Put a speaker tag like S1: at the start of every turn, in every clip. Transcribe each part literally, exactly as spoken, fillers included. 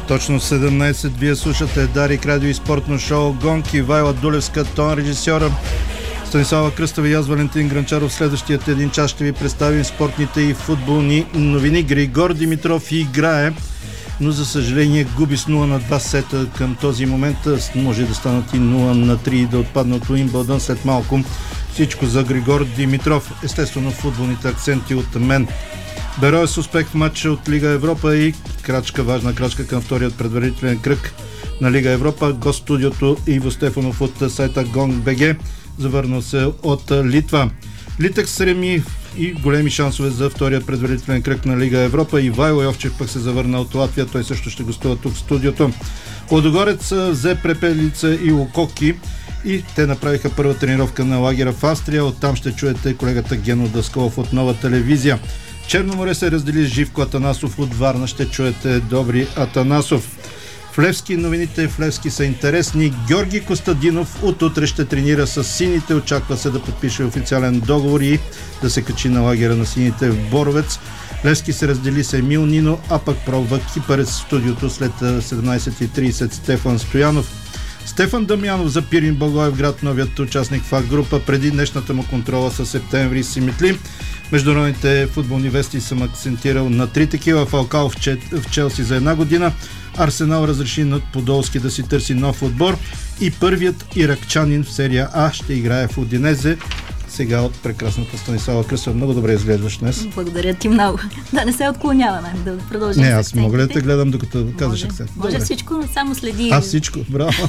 S1: Точно седемнайсет. Вие слушате Дарик радио и спортно шоу Гонки. Вайла Дулевска, тон режисьора, Станислава Кръстова и аз, Валентин Гранчаров. Следващият един час ще ви представим спортните и футболни новини. Григор Димитров играе, но за съжаление губи с нула на два сета към този момент. Може да станат и нула на три и да отпадне от Уимбълдън след малко. Всичко за Григор Димитров. Естествено футболните акценти от мен. Берое с успех в матча от Лига Европа и крачка, важна крачка към вторият предварителен кръг на Лига Европа. Гост студиото Иво Стефанов от сайта Gong.bg, завърнал се от Литва. Литекс Среми и големи шансове за втория предварителен кръг на Лига Европа. И Вайло Йовчев пък се завърна от Латвия. Той също ще гостува тук в студиото. Лудогорец взе Препелица и Лококи и те направиха първа тренировка на лагера в Австрия. Оттам ще чуете колегата Гено Даскалов от Нова телевизия. Черно море се раздели с Живко Атанасов от Варна. Ще чуете Добри Атанасов. В Левски новините в Левски са интересни. Георги Костадинов от утре ще тренира с сините. Очаква се да подпише официален договор и да се качи на лагера на сините в Боровец. Левски се раздели с Емил Нино, а пък пробва кипърец в студиото след седемнайсет и трийсет Стефан Стоянов. Стефан Дамянов за Пирин Благоевград, новият участник в А-група. Преди днешната му контрола със Септември Симитли. Международните футболни вести съм акцентирал на три такива. Фалкао в, Че... в Челси за една година. Арсенал разреши над Подолски да си търси нов отбор. И първият иракчанин в серия А ще играе в Удинезе. Сега от прекрасната Станислава Кръстова. Много добре изглеждаш днес.
S2: Благодаря ти много. Да не се отклоняваме, да продължим.
S1: Не, аз мога ли да те гледам докато казваш акцент?
S2: Може добре. Всичко, но само следи.
S1: А всичко, браво.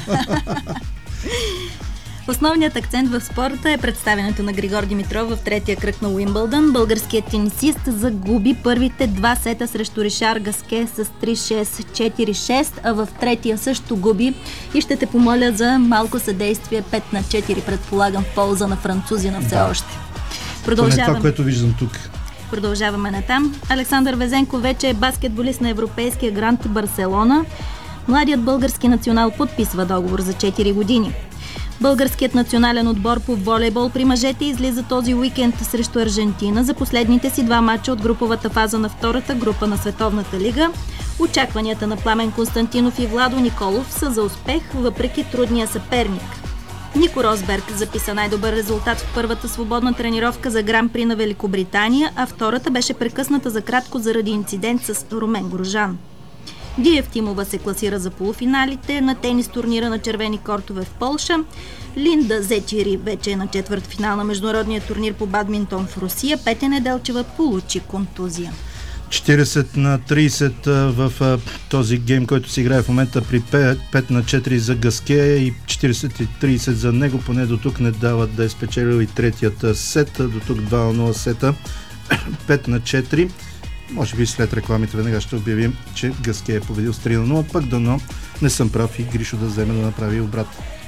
S2: Основният акцент в спорта е представянето на Григор Димитров в третия кръг на Уимбълдън. Българският тенисист загуби първите два сета срещу Ришар Гаске с три шест четири шест, а в третия също губи. И ще те помоля за малко съдействие. пет на четири, предполагам, в полза на французина все да. Още. Продължаваме.
S1: Това, което виждам тук.
S2: Продължаваме натам. Александър Везенко вече е баскетболист на Европейския грант Барселона. Младият български национал подписва договор за четири години. Българският национален отбор по волейбол при мъжете излиза този уикенд срещу Аржентина за последните си два мача от груповата фаза на втората група на Световната лига. Очакванията на Пламен Константинов и Владо Николов са за успех, въпреки трудния съперник. Нико Росберг записа най-добър резултат в първата свободна тренировка за Гран-при на Великобритания, а втората беше прекъсната за кратко заради инцидент с Румен Грожан. Диев Тимова се класира за полуфиналите на тенис турнира на червени кортове в Полша. Линда Зечири вече е на четвъртфинал на международния турнир по бадминтон в Русия. Петя Неделчева получи контузия.
S1: четирийсет на трийсет в този гейм, който се играе в момента при пет на четири за Гаске и четирийсет на трийсет за него. Поне до тук не дават да е спечелил и третият сет. До тук два на нула сета. пет на четири. Може би след рекламите веднага ще обявим, че Гаске е победил с три на нула, пък дано не съм прав и Гришо да вземе да направи обрат.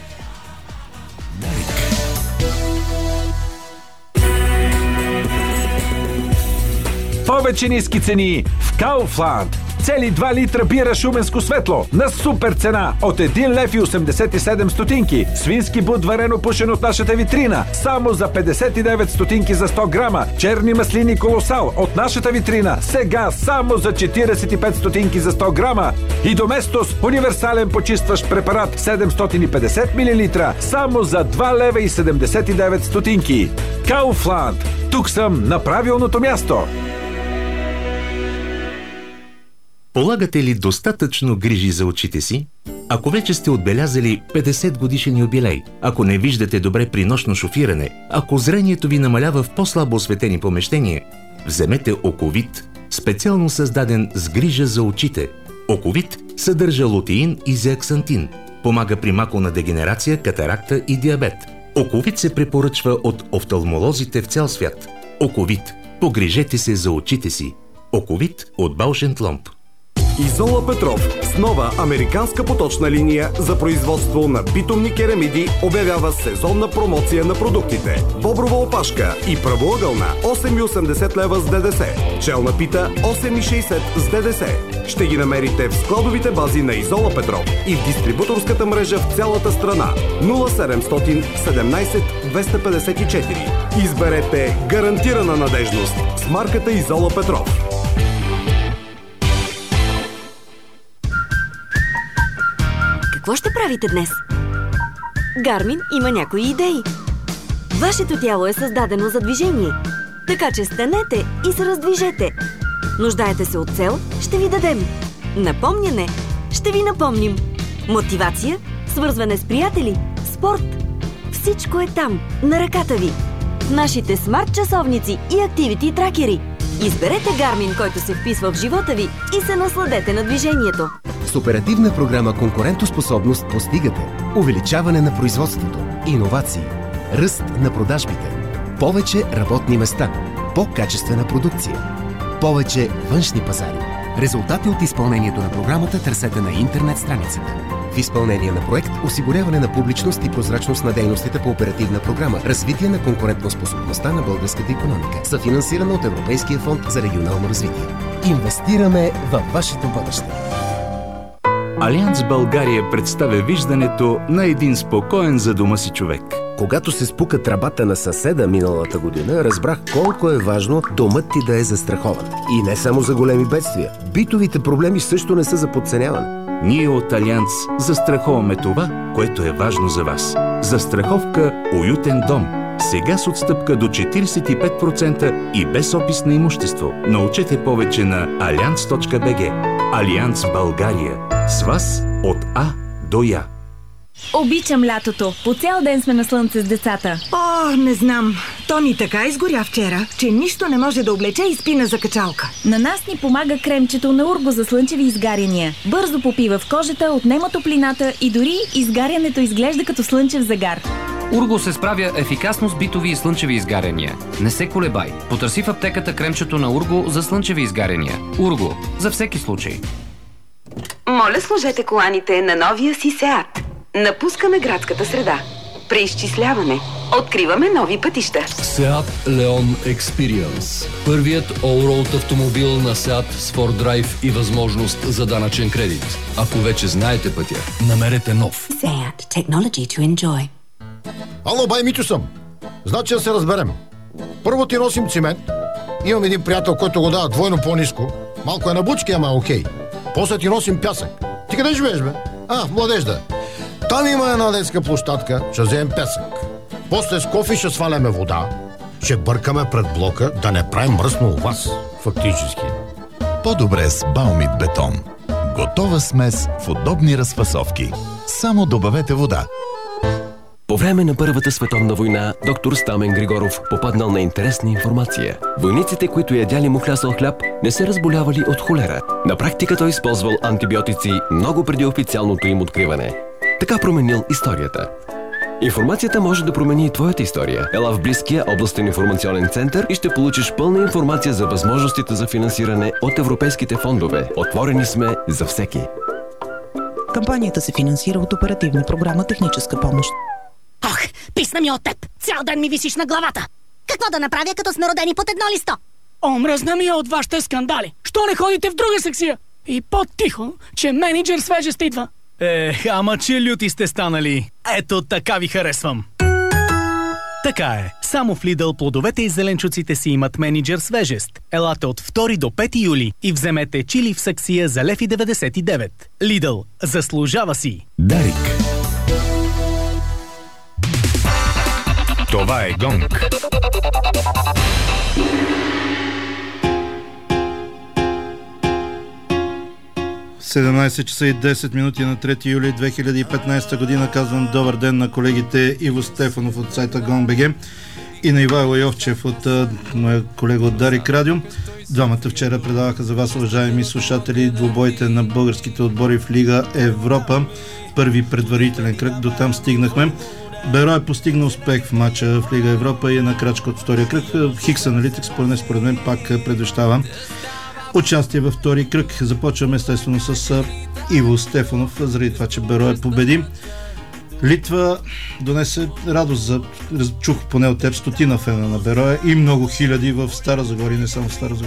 S3: Повече ниски цени в Kaufland. Цели два литра бира Шуменско светло на супер цена от един лев и осемдесет и седем стотинки. Свински бут варено пушен от нашата витрина само за петдесет и девет стотинки за сто грама. Черни маслини колосал от нашата витрина сега само за четирийсет и пет стотинки за сто грама. И Доместос универсален почистващ препарат седемстотин и петдесет милилитра само за два лева и седемдесет и девет стотинки. Kaufland. Тук съм на правилното място.
S4: Полагате ли достатъчно грижи за очите си? Ако вече сте отбелязали петдесет годишен юбилей, ако не виждате добре при нощно шофиране, ако зрението ви намалява в по-слабо осветени помещения, вземете Оковит, специално създаден с грижа за очите. Оковит съдържа лутеин и зеаксантин, помага при макулна дегенерация, катаракта и диабет. Оковит се препоръчва от офталмолозите в цял свят. Оковит. Погрижете се за очите си. Оковит от Bausch енд Lomb.
S5: Изола Петров с нова американска поточна линия за производство на битумни керамиди обявява сезонна промоция на продуктите. Боброва опашка и правоъгълна осем и осемдесет лева с ДДС. Челна пита осем и шейсет с ДДС. Ще ги намерите в складовите бази на Изола Петров и в дистрибуторската мрежа в цялата страна. нула седемстотин седемнайсет двеста петдесет и четири. Изберете гарантирана надежност с марката Изола Петров.
S6: правите днес? Гармин има някои идеи. Вашето тяло е създадено за движение, така че станете и се раздвижете. Нуждаете се от цел? Ще ви дадем. Напомняне? Ще ви напомним. Мотивация? Свързване с приятели? Спорт? Всичко е там, на ръката ви. В нашите смарт часовници и активити тракери. Изберете Гармин, който се вписва в живота ви и се насладете на движението.
S7: С оперативна програма Конкурентоспособност постигате увеличаване на производството, иновации, ръст на продажбите, повече работни места, по-качествена продукция, повече външни пазари. Резултати от изпълнението на програмата търсете на интернет страницата. В изпълнение на проект осигуряване на публичност и прозрачност на дейностите по оперативна програма развитие на конкурентоспособността на българската икономика, съфинансирана от Европейския фонд за регионално развитие. Инвестираме във вашето бъдеще.
S8: Алианс България представя виждането на един спокоен за дома си човек.
S7: Когато се спука тръбата на съседа миналата година, разбрах колко е важно домът ти да е застрахован. И не само за големи бедствия. Битовите проблеми също не са за подценяване.
S8: Ние от Алианс застраховаме това, което е важно за вас. Застраховка уютен дом. Сега с отстъпка до четиридесет и пет процента и без опис на имущество. Научете повече на алианс точка би джи. Алианс България. С вас от А до Я.
S9: Обичам лятото. По цял ден сме на слънце с децата.
S10: О, не знам. То ни така изгоря вчера, че нищо не може да облече и спи на закачалка.
S9: На нас ни помага кремчето на Урго за слънчеви изгаряния. Бързо попива в кожата, отнема топлината и дори изгарянето изглежда като слънчев загар.
S11: Урго се справя ефикасно с битови и слънчеви изгаряния. Не се колебай. Потърси в аптеката кремчето на Урго за слънчеви изгаряния. Урго. За всеки случай.
S12: Моля, сложете коланите на новия си Сеат. Напускаме градската среда. Преизчисляване. Откриваме нови пътища.
S13: Seat Leon Experience. Първият all-road автомобил на Seat с фор драйв и възможност за данъчен кредит. Ако вече знаете пътя, намерете нов.
S14: Seat. Technology to enjoy.
S15: Ало, бай Митю съм. Значи да се разберем. Първо ти носим цимент. Имам един приятел, който го дава двойно по-ниско. Малко е на бучки, ама окей. После ти носим пясък. Ти къде живееш, бе? А, в Младежда. Там има една детска площадка, ще вземем песък. После с кофи ще сваляме вода, ще бъркаме пред блока, да не правим мръсно у вас, фактически.
S16: По-добре с Баумит бетон. Готова смес в удобни разфасовки. Само добавете вода.
S17: По време на Първата световна война доктор Стамен Григоров попаднал на интересна информация. Войниците, които ядяли мухлясал хляб, не се разболявали от холера. На практика той използвал антибиотици много преди официалното им откриване. Така променил историята. Информацията може да промени и твоята история. Ела в близкия областен информационен център и ще получиш пълна информация за възможностите за финансиране от европейските фондове. Отворени сме за всеки.
S18: Кампанията се финансира от оперативна програма „Техническа помощ“.
S19: Ох, писна ми от теб! Цял ден ми висиш на главата! Какво да направя, като сме родени под едно листо?
S20: Омръзна ми от вашите скандали! Що не ходите в друга секция? И по-тихо, че менеджер свежест идва.
S21: Ех, ама че люти сте станали. Ето така ви харесвам. Така е. Само в Lidl плодовете и зеленчуците си имат менеджер свежест. Елате от втори до пети юли и вземете чили в саксия за лев и деветдесет и девет. Lidl. Заслужава си.
S16: Дарик.
S3: Това е Гонг.
S1: седемнайсет часа и десет минути на трети юли две хиляди и петнайсета година. Казвам добър ден на колегите Иво Стефанов от сайта Гон.бг и на Ивайло Йовчев от а, моя колега от Дарик Радио. Двамата вчера предаваха за вас, уважаеми слушатели, двубоите на българските отбори в Лига Европа. Първи предварителен кръг, до там стигнахме. Берой постигна успех в матча в Лига Европа и е на крачка от втория кръг. Хикс Аналитикс, според мен, според мен пак предвещава участие във втори кръг. Започваме естествено с Иво Стефанов, заради това, че Берой победи. Литва донесе радост за, чух поне от теб, стотина фена на Бероя и много хиляди в Стара Загора и не само в Стара Загора.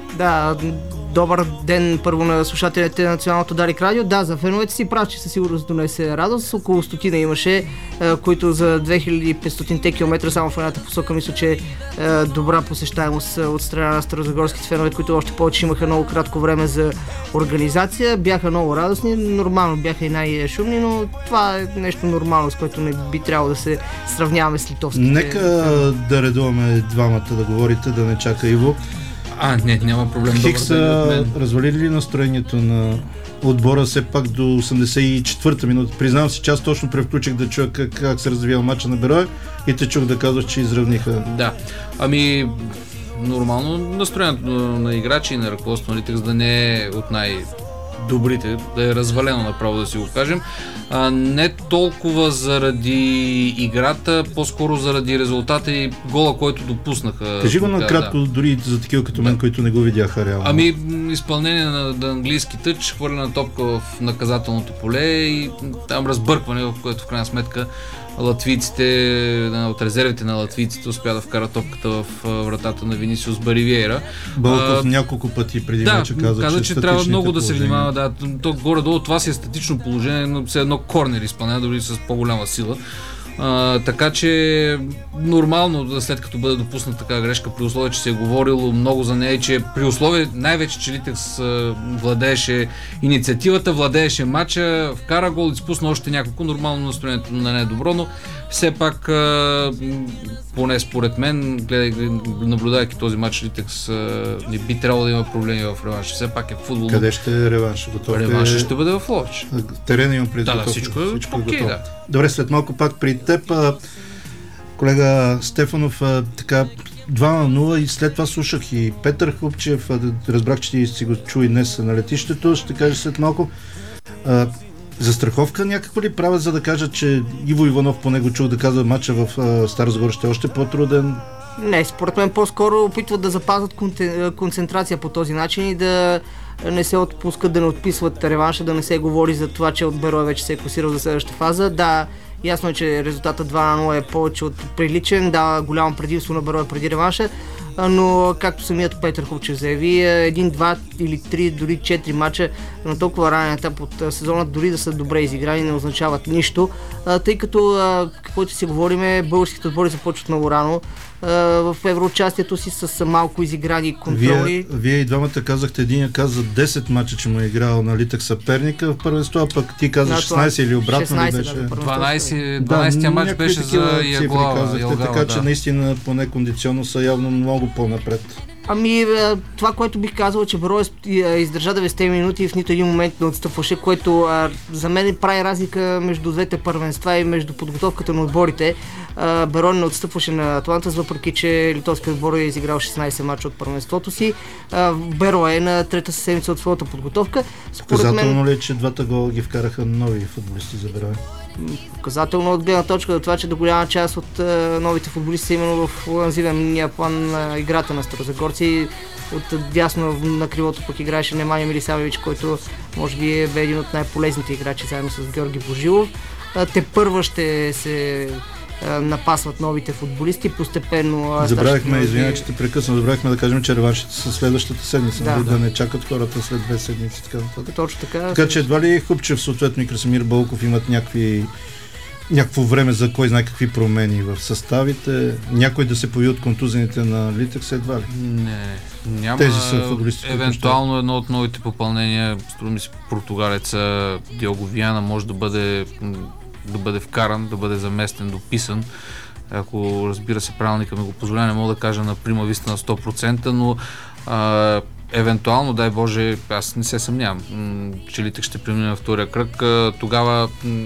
S2: Да, добър ден първо на слушателите на Националното Дарик Радио. Да, за феновете си прав, че със сигурност донесе радост. Около стотина имаше, които за две хиляди и петстотин километра само в едната посока, мисля, че е добра посещаемост от страна на старозагорските фенове, които още повече имаха много кратко време за организация. Бяха много радостни, нормално бяха и най-шумни, но това е нещо нормално, с което не би трябвало да се сравняваме с литовските.
S1: Нека да редуваме двамата да говорите, да не чака Иво.
S22: А, не, няма проблем.
S1: Хикс са развалили ли настроението на отбора все пак до осемдесет и четвърта минута? Признавам си, че аз точно превключих да чуя как, как се развива матча на Берое и те чух да казваш, че изравниха.
S22: Да, ами нормално настроението на играчи и на ръководството на Литекс да не е от най- добрите, да е развалено направо, да си го кажем. А, не толкова заради играта, по-скоро заради резултата и гола, който допуснаха.
S1: Кажи го накратко, да. Дори за такива като мен, да. които не го видяха реално.
S22: Ами, изпълнение на, на английски тъч, хвърлена топка в наказателното поле и там разбъркване, в което в крайна сметка латвийците, от резервите на латвийците успя да вкара топката в вратата на Винисиус Баривиера.
S1: Бълков няколко пъти преди
S22: да,
S1: вече каза,
S22: каза, че, че трябва много да се внимава. Да, то горе-долу това си е статично положение, но все едно корнер изпълнява, дори с по-голяма сила. Uh, така че нормално, след като бъде допусната така грешка, при условие, че се е говорило много за нея, че при условие най-вече, че Литекс uh, владееше инициативата, владееше матча, вкара гол, изпусна още няколко, нормално настроението на не е добро, но все пак, uh, поне според мен, гледай, наблюдавайки този матч, Литекс uh, не би трябвало да има проблеми в реванша. Все пак е футбол.
S1: Къде ще е реванш?
S22: Реванша ще бъде в Ловеч.
S1: Терена имам преди.
S22: Да, да, всичко е,
S1: всичко е
S22: окей,
S1: готово.
S22: да.
S1: Добре, след малко пак при теб, колега Стефанов, така два на нула и след това слушах и Петър Хупчев, разбрах, че ти си го чу и днес на летището, ще кажа след малко. Застраховка някаква ли правят, за да кажат, че Иво Иванов, поне го чух да казва, матча в Стара Загора ще е още по-труден?
S2: Не, според мен по-скоро опитват да запазват концентрация по този начин и да не се отпускат, да не отписват реванша, да не се говори за това, че от Берое вече се е класирал за следващата фаза. Да, ясно е, че резултатът два на нула е повече от приличен, да, голямо предимство на Берое преди реванша, но както самият Петър Хупчев заяви, един, два или три, дори четири мача на толкова ранен етап от сезона, дори да са добре изиграни, не означават нищо, тъй като, каквото си говориме, българските отбори започват много рано в евроучастието си с малко изиграни контроли.
S1: Вие, вие и двамата казахте, един каза десет мача, че му е играл на Литък съперника в първенство, а пък ти каза шестнайсет или обратно
S2: шестнайсет,
S1: ли беше?
S2: Да,
S22: дванайсет, дванайсия мач беше за Яглава.
S1: Така че
S22: да.
S1: наистина поне кондиционно са явно много по-напред.
S2: Ами, това, което бих казал, че Берое издържа деветдесет минути и в нито един момент не отстъпваше, което а, за мен прави разлика между двете първенства и между подготовката на отборите. Берое не отстъпваше на Атлантас, въпреки че литовският отбор е изиграл шестнайсет мача от първенството си. Берое е на трета седмица от своята подготовка.
S1: Показателно ли е, че двата гола ги вкараха нови футболисти за Берое?
S2: Показателно от гледна точка до това, че до голяма част от uh, новите футболисти са именно в офанзивния план на играта на старозагорци. От дясно на кривото пък играеше Немanja Милисавович, който може би е един от най-полезните играчи заедно с Георги Божилов. Uh, те първа ще се uh, напасват новите футболисти постепенно.
S1: Забравихме, извинявай, че те прекъсна, забравихме да кажем, че реваншите са следващата седмица, да, да. да не чакат хората след две седмици. Така, така.
S2: Точно така.
S1: Така че едва ли Хупчев, съответно и Красимир Бълков имат някакви някакво време за кой знае какви промени в съставите, някой да се появи от контузените на Литекс, едва ли?
S22: Не, няма.
S1: Тези са футболисти.
S22: Евентуално едно от новите попълнения, струва ми се, португалеца Диого Виана може да бъде да бъде вкаран, да бъде заместен, дописан. Ако, разбира се, правилника ми го позволя, не мога да кажа на прима виста на сто процента, но а, евентуално, дай Боже, аз не се съмнявам, че Литекс ще премине на втория кръг, тогава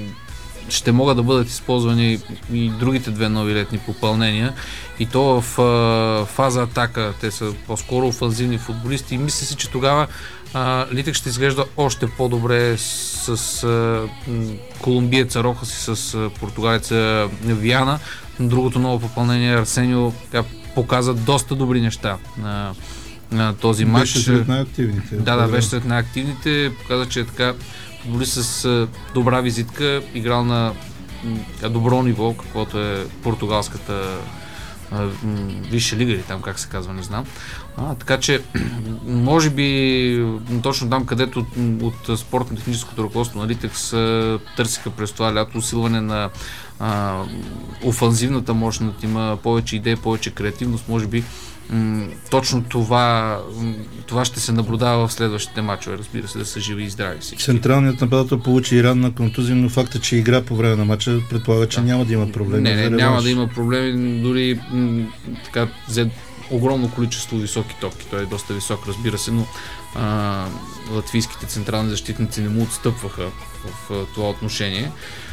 S22: ще могат да бъдат използвани и другите две нови летни попълнения, и то в а, фаза атака. Те са по-скоро офанзивни футболисти и мисля си, че тогава Литекс ще изглежда още по-добре с, с а, колумбиеца Рохас и с а, португалеца Виана. Другото ново попълнение Арсенио показа доста добри неща на, на този матч.
S1: Беше сред най-активните.
S22: Да, да, беше сред най-активните. Показа, че е така дори с а, добра визитка, играл на а, добро ниво, каквото е португалската а, висша лига или там как се казва, не знам. А, така че, може би точно там, където от, от спортно-техническото ръководство на Литекс търсиха през това лято усилване на а, офанзивната мощ на тима, повече идеи, повече креативност, може би м- точно това, м- това ще се наблюдава в следващите мачове, разбира се, да са живи и здрави всички.
S1: Централният нападател получи и ранна контузия, но факта, че игра по време на мача, предполага, че да. няма да има проблеми.
S22: Не, не, няма да има проблеми, дори м- така взе огромно количество високи топки. Той е доста висок, разбира се, но а, латвийските централни защитници не му отстъпваха в, в това отношение.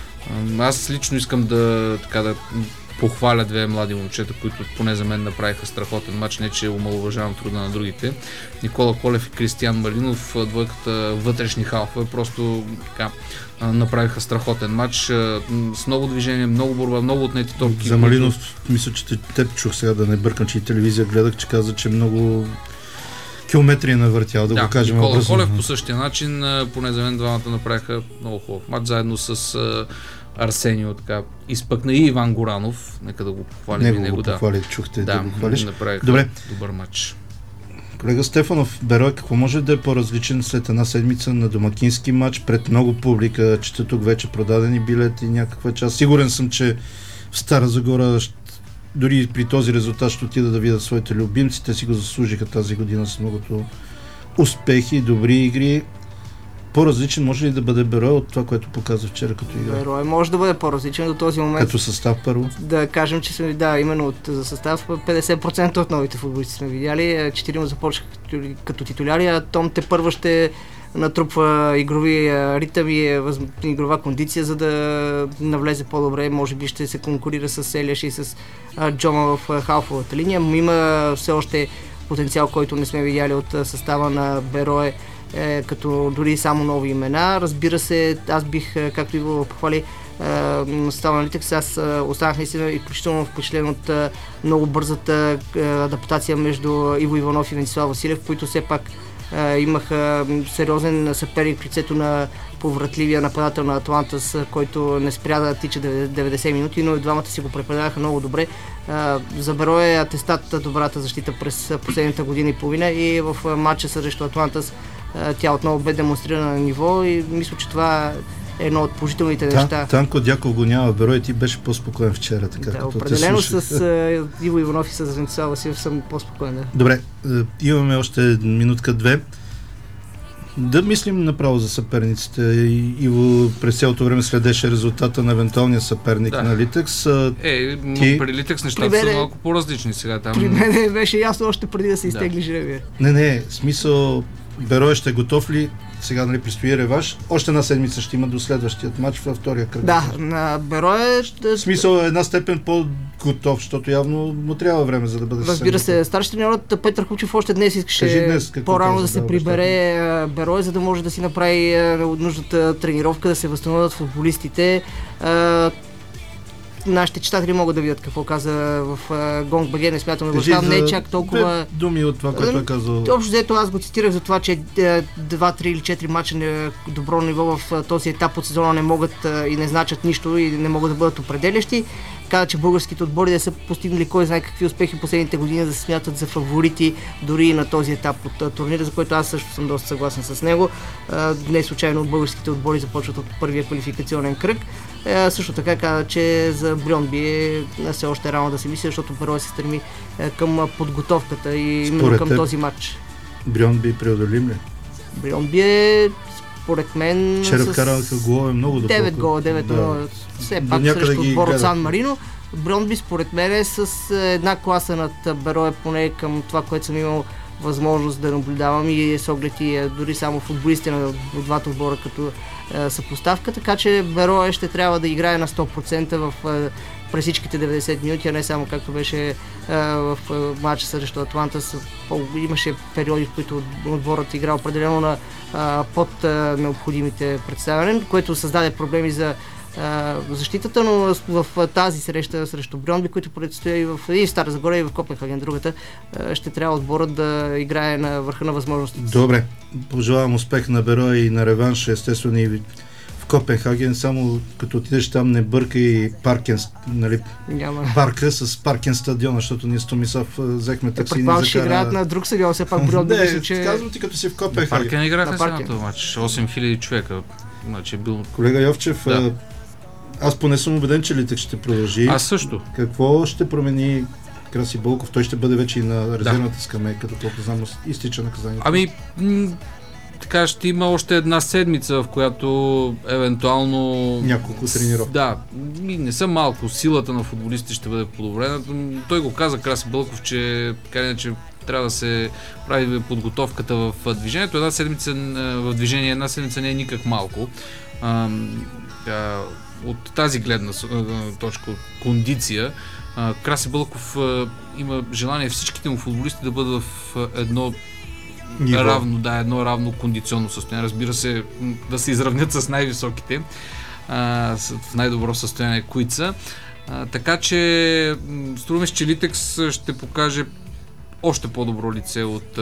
S22: А, аз лично искам да, така, да похваля две млади момчета, които поне за мен направиха страхотен матч, не че омалуважавам труда на другите. Никола Колев и Кристиян Малинов, двойката вътрешни халфове, просто така направиха страхотен матч с много движение, много борба, много отнети топки.
S1: За Малинов, които... мисля, че теб чух сега, да не бъркам, че и телевизия гледах, че каза, че много километри е навъртял, да, да го кажем.
S22: Никола
S1: образно.
S22: Колев по същия начин, поне за мен двамата направиха много хубав матч, заедно с Арсенио, така изпъкна и Иван Горанов, нека да го похвалим
S1: него
S22: и него,
S1: го
S22: да.
S1: Похвали, чухте да, да го хвалиш.
S22: Направиха
S1: Добре.
S22: Добър матч.
S1: Колега Стефанов, Берой, какво може да е по-различен след една седмица на домакински матч пред много публика, че тук вече продадени билети, някаква част. Сигурен съм, че в Стара Загора дори при този резултат ще отида да видят своите любимци. Те си го заслужиха тази година с многото успехи, добри игри. По-различен може ли да бъде Берой от това, което показва вчера като игра?
S2: Берой може да бъде по-различен до този момент.
S1: Като състав първо? Да
S2: кажем, че сме, да, именно от, за състав петдесет процента от новите футболисти сме видяли. Четирима започнаха като, като титуляри, а Том те първо ще натрупва игрови ритъм и игрова кондиция, за да навлезе по-добре. Може би ще се конкурира с Елиаш и с а, Джома в халфовата линия. Има все още потенциал, който не сме видяли от състава на Берой, е, като дори само нови имена. Разбира се, аз бих, както и го похвали на състава на Литекс, аз останах наистина изключително впечатлен от а, много бързата а, адаптация между Иво Иванов и Венцислав Василев, които все пак а, имаха сериозен съперник в лицето на повратливия нападател на Атлантас, който не спря да тича деветдесет минути, но и двамата си го препредаха много добре. А, за Берой е атестат добрата защита през последната година и половина и в матча срещу Атлантас тя отново бе демонстрирана на ниво и мисля, че това е едно от положителните
S1: Та,
S2: неща.
S1: Танко Дяков го няма в Берой, ти беше по-спокоен вчера. Така,
S2: да, определено с uh, Иво Иванов и с Венцислав Василев съм по-спокоен. Да.
S1: Добре, имаме още минутка-две. Да мислим направо за съперниците. Иво през цялото време следеше резултата на евентуалния съперник
S22: да.
S1: на Литекс.
S22: Е,
S1: ти...
S22: при Литекс нещата при са малко по-различни сега там.
S2: При мен беше ясно още преди да се изтегли
S22: да.
S2: жребия.
S1: Не, не, смисъл Берой ще готов ли? Сега нали предстои реванш. Още една седмица ще има до следващият матч във втория кръг.
S2: Да, на Берой ще...
S1: В смисъл е една степен по-готов, защото явно му трябва време, за да бъде съвсем
S2: Разбира се, старши треньорът Петър Кучев още днес искаше днес, по-рано да, да се прибере да, Берой, за да може да си направи нужната тренировка, да се възстановят футболистите. Нашите читатели могат да видят какво каза в Гонг БГ, не смятам да го ставам, не е чак толкова...
S1: думи от това, което е казал.
S2: Общо взето аз го цитирах за това, че два, три или четири мача на добро ниво в този етап от сезона не могат и не значат нищо и не могат да бъдат определящи. Каза, че българските отбори да са постигнали кой знае какви успехи последните години, да се смятат за фаворити дори и на този етап от турнира, за който аз също съм доста съгласен с него. Не случайно българските отбори започват от първия квалификационен кръг. Също така каза, че за Брьонби е все още рано да се мисли, защото Берой се стреми към подготовката и именно към този матч.
S1: Брьонби преодолим ли?
S2: Брьонби е според мен
S1: вчера вкараха голове много добро.
S2: девет гола, девет нула, да. Все пак срещу отбор от Сан Марино. Брьонби според мен е с една класа над Берой, поне към това, което съм имал възможност да наблюдавам и с оглед и дори само футболисти на двата отбора като е, съпоставка, така че Берой ще трябва да играе на сто процента в е, през всичките деветдесет минути, а не само както беше е, в е, матча срещу Атлантас. Имаше периоди, в които отборът игра определено на е, под е, необходимите представяне, което създаде проблеми за защитата, но в, в тази среща срещу Брьонби, които предстои и в, и в Стара Загора, и в Копенхаген, другата, ще трябва отборът да играе на върха на възможностите.
S1: Добре, пожелавам успех на Берой и на реванша, естествено и в Копенхаген, само като отидеш там не бъркай паркен, нали,
S2: Няма.
S1: парка с паркен стадиона, защото ние с Томислав взехме такси и ни закара...
S2: ще играят на друг стадион, все пак Брюгге
S1: не,
S2: мисля, че...
S1: казвам ти като си в Копенхаген.
S22: Паркен играха самата матч, осем хиляди човека. Значи бил...
S1: Колега Йовчев, да. Аз поне съм убеден, че Литек ще продължи.
S22: Аз също.
S1: Какво ще промени Краси Бълков? Той ще бъде вече и на резервната да. скамейка, като знам, изтича наказанието.
S22: Ами, м- така ще има още една седмица, в която евентуално...
S1: Няколко тренировки.
S22: Да, не са малко. Силата на футболистите ще бъде подобрена. Той го каза Краси Бълков, че така иначе трябва да се прави подготовката в движението. Една седмица в движение, една седмица не е никак малко. А, а, от тази гледна точка, от кондиция, а, Краси Бълков а, има желание всичките му футболисти да бъдат в едно Ниво. равно, да, едно равно кондиционно състояние. Разбира се, да се изравнят с най-високите, а, в най-добро състояние, които са. А, така че струва се, че Литекс ще покаже още по-добро лице от,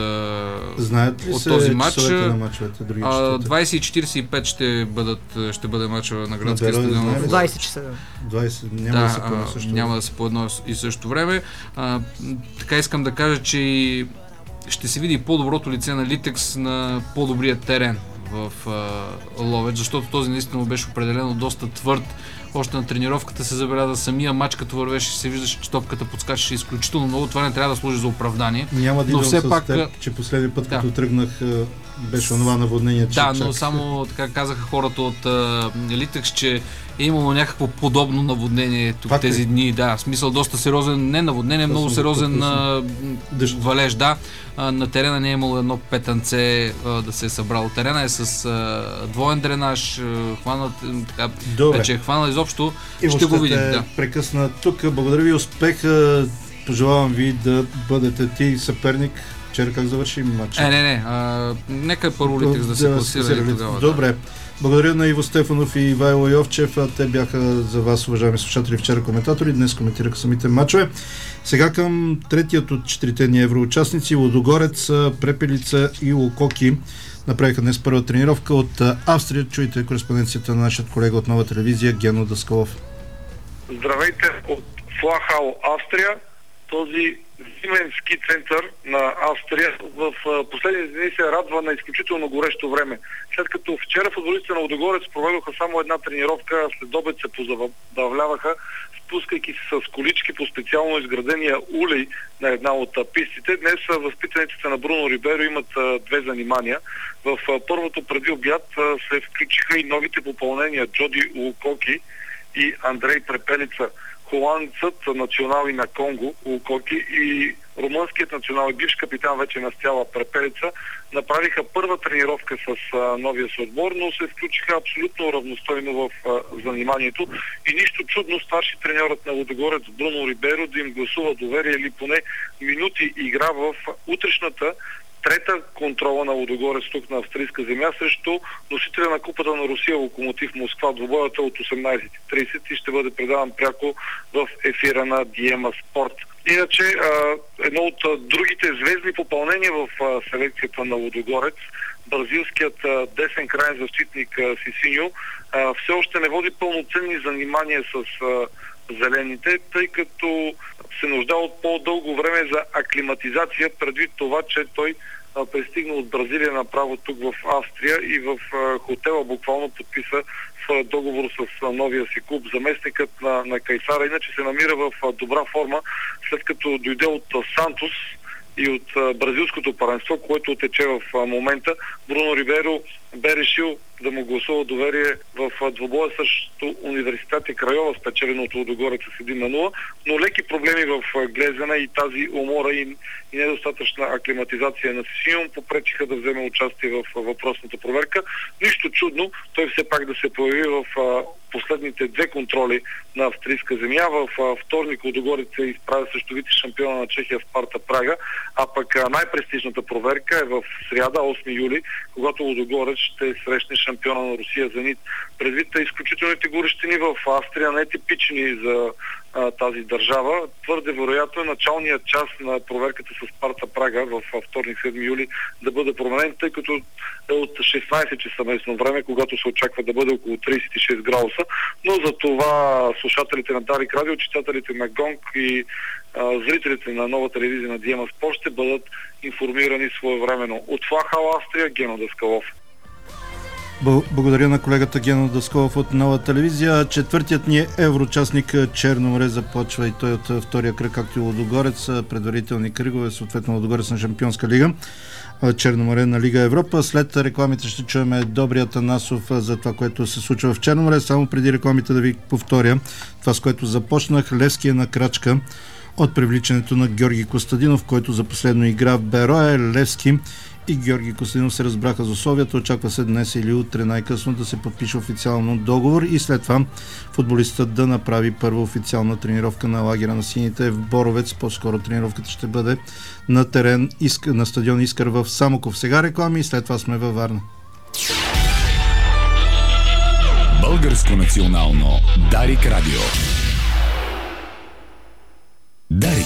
S1: Знаят ли
S22: от
S1: се
S22: този матч.
S1: На мачовете,
S22: двайсет и четирийсет и пет ще, бъдат, ще бъде мача на градския стадион.
S2: двайсет часа.
S1: двайсет, няма
S22: да,
S1: да са по едно също
S22: няма да са по едно и също време. А, така искам да кажа, че ще се види по-доброто лице на Литекс на по-добрия терен в а, Ловеч, защото този наистина беше определено доста твърд. Още на тренировката се забеляза самия матч, като вървеше, се виждаше, че топката подскачаше изключително много. Това не трябва да служи за оправдание.
S1: Няма да
S22: но
S1: идвам
S22: все пак,
S1: теб, че последния път,
S22: да.
S1: като тръгнах, беше онова наводнение.
S22: Да, но само така казаха хората от Литекс, че е имало някакво подобно наводнение тук Пак тези ли? дни. Да, в смисъл доста сериозен, не наводнение, Това много сериозен а, валеж, да. А, на терена не е имало едно петънце а, да се е събрало. Терена е с а, двоен дренаж, хванат, така, вече е хванал изобщо.
S1: И
S22: ще го видим.
S1: Да. Прекъсна тук. Благодаря ви, успеха. Пожелавам ви да бъдете ти съперник. Вчера как завърши матча?
S22: Е, не, не. А, нека първо Литекс да, да се класира и тогава.
S1: Добре.
S22: Да.
S1: Благодаря на Иво Стефанов и Ивайло Йовчев. Те бяха за вас, уважаеми слушатели, вчера коментатори. Днес коментираха самите матчове. Сега към третият от четирите ни евроучастници. Лудогорец, Препелица и Лококи направиха днес първа тренировка от Австрия. Чуйте кореспонденцията на нашия колега от Нова телевизия Гено Даскалов.
S4: Здравейте от Флахау, Австрия. Този зимен ски център на Австрия в последните дни се радва на изключително горещо време. След като вчера футболистите на Лудогорец проведоха само една тренировка, след обед се позабавляваха, спускайки се с колички по специално изградения улей на една от пистите. Днес възпитаниците на Бруно Риберо имат две занимания. В първото преди обяд се включиха и новите попълнения Джоди Лукоки и Андрей Препелица. Холандецът, национали на Конго, Лукоки, и румънският национал, бивш капитан вече на Стяла Препелица, направиха първа тренировка с а, новия си отбор, но се включиха абсолютно равностойно в а, заниманието. И нищо чудно старши треньорът на Лудогорец Бруно Риберо да им гласува доверие или поне минути игра в утрешната трета контрола на Лудогорец тук на австрийска земя срещу носителя на Купата на Русия Локомотив Москва. Двобоята от осемнайсет и трийсет и ще бъде предаван пряко в ефира на Диема Спорт. Иначе едно от другите звездни попълнения в селекцията на Лудогорец, бразилският десен крайен защитник Сисиньо, все още не води пълноценни занимания с зелените, тъй като се нужда от по-дълго време за аклиматизация, предвид това, че той а, пристигна от Бразилия направо тук в Австрия и в а, хотела буквално подписа своя договор с а, новия си клуб. Заместникът на, на Кайсара иначе се намира в а, добра форма, след като дойде от а, Сантос и от а, бразилското паренство, което тече в а, момента. Бруно Риберо бе решил да му гласува доверие в двобоя срещу Университет и Крайова, спечелено от Лудогорец с един на нула, но леки проблеми в Глезена и тази умора и, и недостатъчна аклиматизация на Сисиньон попречиха да вземе участие в въпросната проверка. Нищо чудно, той все пак да се появи в последните две контроли на австрийска земя. В вторник Лудогорец се изправя срещу вице-шампиона на Чехия Спарта Прага, а пък най-престижната проверка е в сряда, осми юли, когато Лудогорец ще срещне шампиона на Русия Зенит. Предвид изключителните горещини в Австрия, нетипични за а, тази държава, твърде вероятно е началният час на проверката с Спарта Прага в вторник седми юли да бъде променен, тъй като е от шестнайсет часа местно време, когато се очаква да бъде около трийсет и шест градуса. Но за това слушателите на Дарик Радио, читателите на Гонг и а, зрителите на нова телевизия на Диема Спорт ще бъдат информирани своевременно. От Флахал, Австрия, Гено Даскалов.
S1: Благодаря на колегата Гено Даскалов от нова телевизия. Четвъртият ни евроучастник Черно море започва и той от втория кръг, както и Лудогорец, предварителни кръгове, съответно Лудогорец на Шампионска лига, Черно море на Лига Европа. След рекламите ще чуем Добри Атанасов за това, което се случва в Черно море. Само преди рекламите да ви повторя това, с което започнах. Левски е на крачка от привличането на Георги Костадинов, който за последно игра в Берое. Левски и Георги Костадинов се разбраха за условията. Очаква се днес или утре най-късно да се подпише официално договор и след това футболистът да направи първа официална тренировка на лагера на сините в Боровец. По-скоро тренировката ще бъде на терен на стадион Искър в Самоков. Сега реклами и след това сме във Варна.
S5: Българско национално Дарик Радио. Дарик.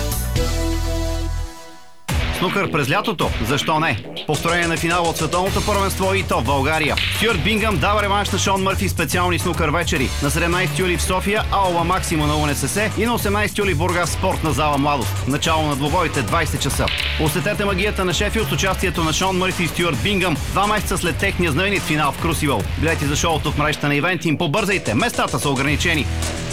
S6: Снукър през лятото? Защо не? Повторение на финала от световното първенство и то в България. Стюарт Бингъм дава реванш на Шон Мърфи специални снукър вечери. На седемнайсети юли в София, Аула Максимо на УНСС и на осемнайсети юли в Бургас спортна зала Младост. Начало на двубоите двайсет часа. Усетете магията на Шефилд с участието на Шон Мърфи и Стюарт Бингъм два месеца след техния знаменит финал в Крусивъл. Билети за шоуто в мрежата на ивент им побързайте. Местата са ограничени.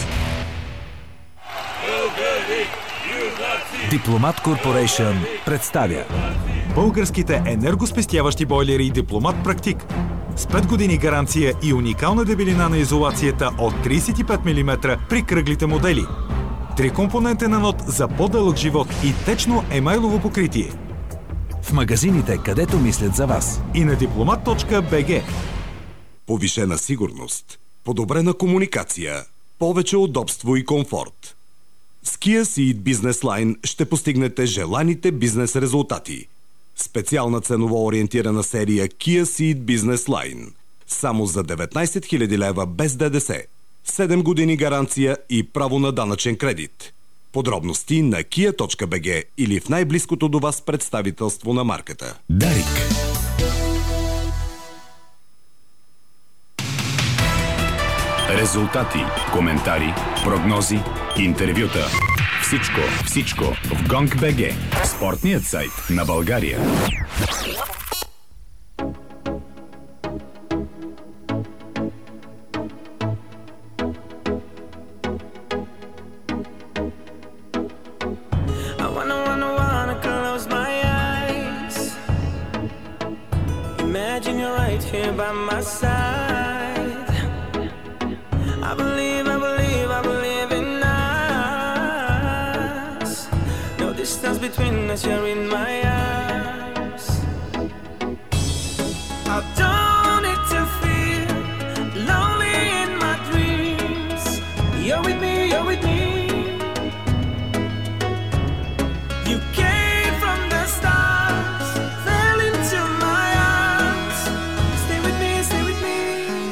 S3: Дипломат Корпорейшън представя българските енергоспестяващи бойлери Дипломат Практик с пет години гаранция и уникална дебелина на изолацията от трийсет и пет милиметра при кръглите модели. Трикомпонентен анод за по-дълъг живот и течно емайлово покритие. В магазините, където мислят за вас. И на дипломат точка би джи.
S5: Повишена сигурност, подобрена комуникация, повече удобство и комфорт. С Kia Ceed Business Line ще постигнете желаните бизнес резултати. Специална ценово ориентирана серия Kia Ceed Business Line. Само за деветнайсет хиляди лева без ДДС. седем години гаранция и право на данъчен кредит. Подробности на kia точка би джи или в най-близкото до вас представителство на марката.
S3: Дарик.
S5: Резултати, коментари, прогнози, интервюта. Всичко, всичко в Гонг точка би джи. Спортният сайт на България.
S23: Imagine you're right here by my side. I believe, I believe, I believe in us. No distance between us, you're in my eyes. I don't need to feel lonely in my dreams. You're with me, you're with me. You came from the stars, fell into my arms. Stay with me, stay with me.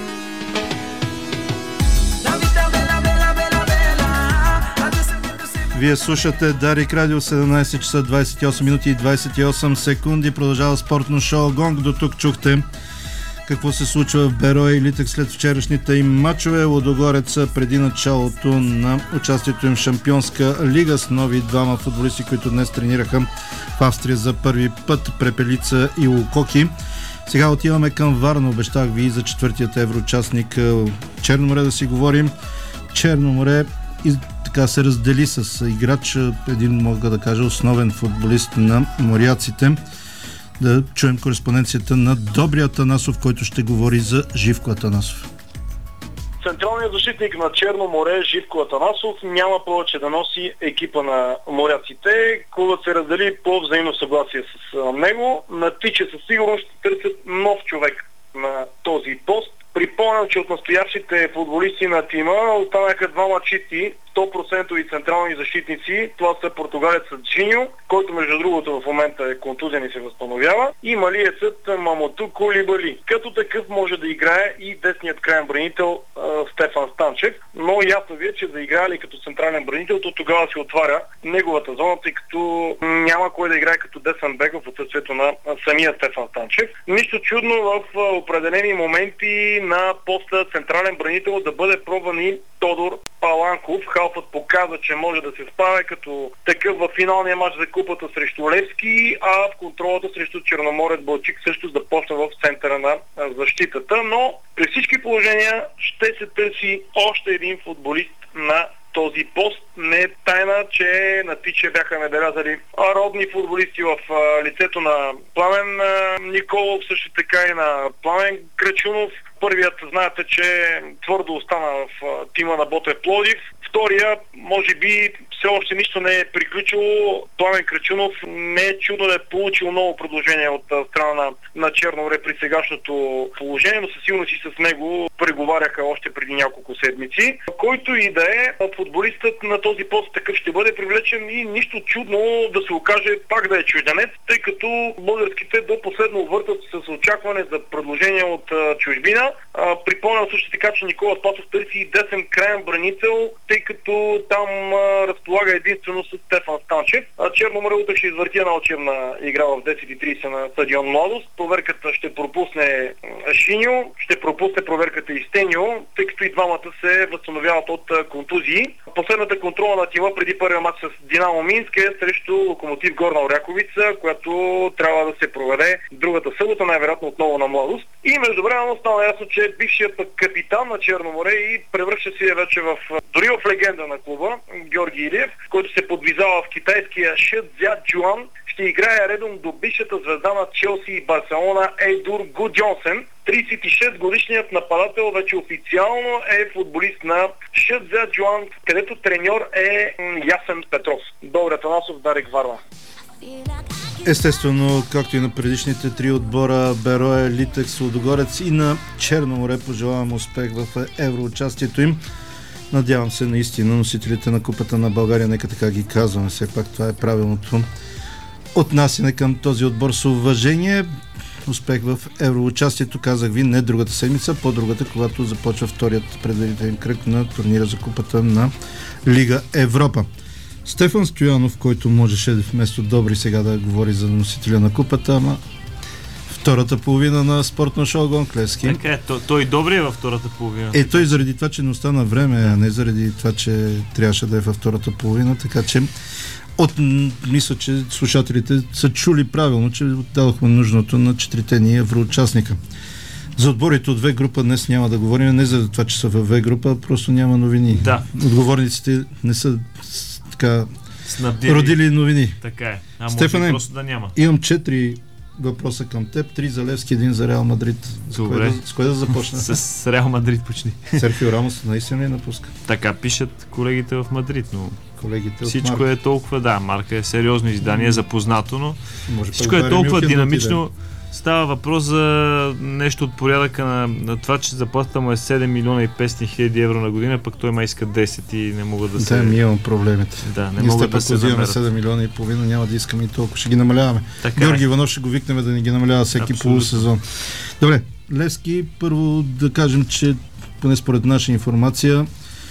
S1: Вие слушате Дарик Радио, седемнайсет часа двайсет и осем минути и двайсет и осем секунди. Продължава спортно шоу Гонг. До тук чухте какво се случва в Берое и Литък след вчерашните им мачове. Лудогорец преди началото на участието им в Шампионска лига с нови двама футболисти, които днес тренираха в Австрия за първи път, Препелица и Лукоки. Сега отиваме към Варна. Обещах ви за четвъртият евроучастник Черно море да си говорим. Черно море и така се раздели с играч, един мога да кажа основен футболист на моряците. Да чуем кореспонденцията на Добри Атанасов, който ще говори за Живко Атанасов.
S4: Централният защитник на Черно море Живко Атанасов няма повече да носи екипа на моряците. Клубът се раздели по взаимно съгласие с него. На Тиче със сигурност ще търсят нов човек на този пост. Припомням, че от настоящите футболисти на тима останаха двама чисти сто процента централни защитници. Това са португалецът Джиньо, който между другото в момента е контузен и се възстановява, и малиецът Мамоту Кулибали. Като такъв може да играе и десният краен бранител а, Стефан Станчев, но ясно ви е, че да играе ли като централен бранител, то тогава се отваря неговата зона, тъй като няма кой да играе като десен бек в отсъствието на самия Стефан Станчев. Нищо чудно в определени моменти на поста централен бранител да бъде пробван и Тодор Паланков. Халфът показа, че може да се справя като такъв в финалния матч за купата срещу Левски, а в контролата срещу Черноморец Балчик също да почне в центъра на защитата, но при всички положения ще се търси още един футболист на този пост. Не е тайна, че на Тиче бяха набелязали родни футболисти в а, лицето на Пламен а, Николов, също така и на Пламен Крачунов. Първият, знаете, че твърдо остана в а, тима на Ботев Пловдив. Втория, може би, все още нищо не е приключило. Пламен Крачунов не е чудно да е получил ново предложение от а, страна на, на Черно море при сегашното положение, но със сигурност и с него преговаряха още преди няколко седмици. Който и да е, футболистът на този пост такъв ще бъде привлечен и нищо чудно да се окаже пак да е чужденец, тъй като българските до последно въртат с очакване за предложение от а, чужбина. А, припомням също така, че Никола Спасов търси и десен краен бранител, тъй като там а, разполага единствено с Стефан Станчев. А Черно море утре ще извърти една учебна игра в десет и тридесет на стадион Младост. Проверката ще пропусне Шиньо, ще пропусне проверката и Стеньо, тъй като и двамата се възстановяват от а, контузии. Последната контрола на тима преди първия матч с Динамо Минск е срещу Локомотив Горна Оряховица, която трябва да се проведе другата събота, най-вероятно отново на Младост. И междувременно стана ясно, че бившият капитан на Черно море и превръща се вече в дори в легенда на клуба Георги Илиев, който се подвизава в китайския Шидзя Джуан, ще играе редом до бившата звезда на Челси и Барселона Ейдур Гудьонсен. тридесет и шест годишният нападател вече официално е футболист на Шидзя Джуан, където треньор е Ясен Петров. Добре, Танасов, Дарик Варва.
S1: Естествено, както и на предишните три отбора, Берое, Литекс, Лудогорец и на Черно море, пожелавам успех в евроучастието им. Надявам се наистина носителите на Купата на България, нека така ги казваме, все пак това е правилното отнасяне към този отбор с уважение. Успех в евроучастието, казах ви, не другата седмица, по-другата, когато започва вторият предварителен кръг на турнира за Купата на Лига Европа. Стефан Стоянов, който можеше вместо Добри сега да говори за носителя на Купата, ама втората половина на спортно шоу Гонг Левски.
S7: Така е, той, той добри е във втората половина.
S1: Е, той заради това, че не остана време, а не заради това, че трябваше да е във втората половина, така че от, мисля, че слушателите са чули правилно, че дадохме нужното на четирите ни евроучастника. За отборите от В група днес няма да говорим, не за това, че са във В група, просто няма новини.
S7: Да.
S1: Отговорниците не са така
S7: снабдили,
S1: родили новини.
S7: Така е. А
S1: Стефане,
S7: може просто да няма.
S1: Имам четири въпроса към теб, три за Левски, един за Реал Мадрид. С кое да, с кое да започна?
S7: С Реал Мадрид почни.
S1: Серхио Рамос наистина ли напуска?
S7: Така пишат колегите в Мадрид, но
S1: колегите
S7: всичко е толкова, да, Марка е сериозно издание, запознато, но може всичко е толкова динамично. Става въпрос за нещо от порядъка на, на това, че заплатата му е седем милиона и петстотин хиляди евро на година, пък той ма иска десет и не могат да се...
S1: Да, ми имам проблемите.
S7: Да, не
S1: Ние
S7: могат да се намерят.
S1: седем милиона и половина, няма да искаме и толкова. Ще ги намаляваме.
S7: Така
S1: Георги
S7: е.
S1: Иванов ще го викнем да ни ги намалява всеки полусезон. Добре, Левски, първо да кажем, че поне според наша информация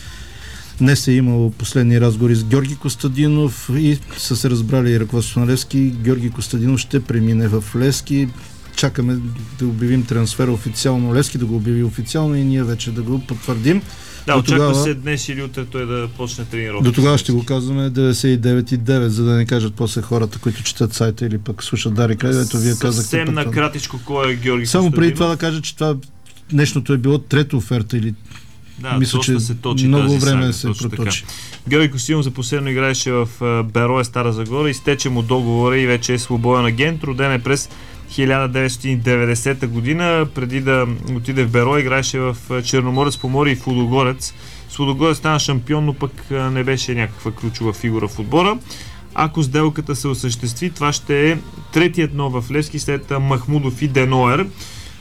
S1: днес е имало последни разговори с Георги Костадинов и са се разбрали и ръководството на Левски. Георги Костадинов ще премине в Левски. Чакаме да обявим трансфера официално, Левски да го обяви официално и ние вече да го потвърдим.
S7: Да, до очаква тогава, се днес или утре той да почне тренировка.
S1: До тогава ще го казваме деветдесет и девет и девет, за да не кажат после хората, които четат сайта или пък слушат Дарик Радио. Ето вие казахте.
S7: Съвсем накратичко кой е Георги
S1: Само
S7: Костадинов.
S1: преди това да кажа, че това днешното е било трета оферта или
S7: да,
S1: мисля, че
S7: се точи
S1: много
S7: тази
S1: време
S7: сага,
S1: се проточи.
S7: Георги Костадинов за последно играеше в Берое, Стара Загора, изтече му договора и вече е свободен агент. Роден е през хиляда деветстотин и деветдесета година, преди да отиде в Берое, играеше в Черноморец, Поморие и в Лудогорец. С Лудогорец стана шампион, но пък не беше някаква ключова фигура в отбора. Ако сделката се осъществи, това ще е третият нов в Левски след Махмудов и Деноер.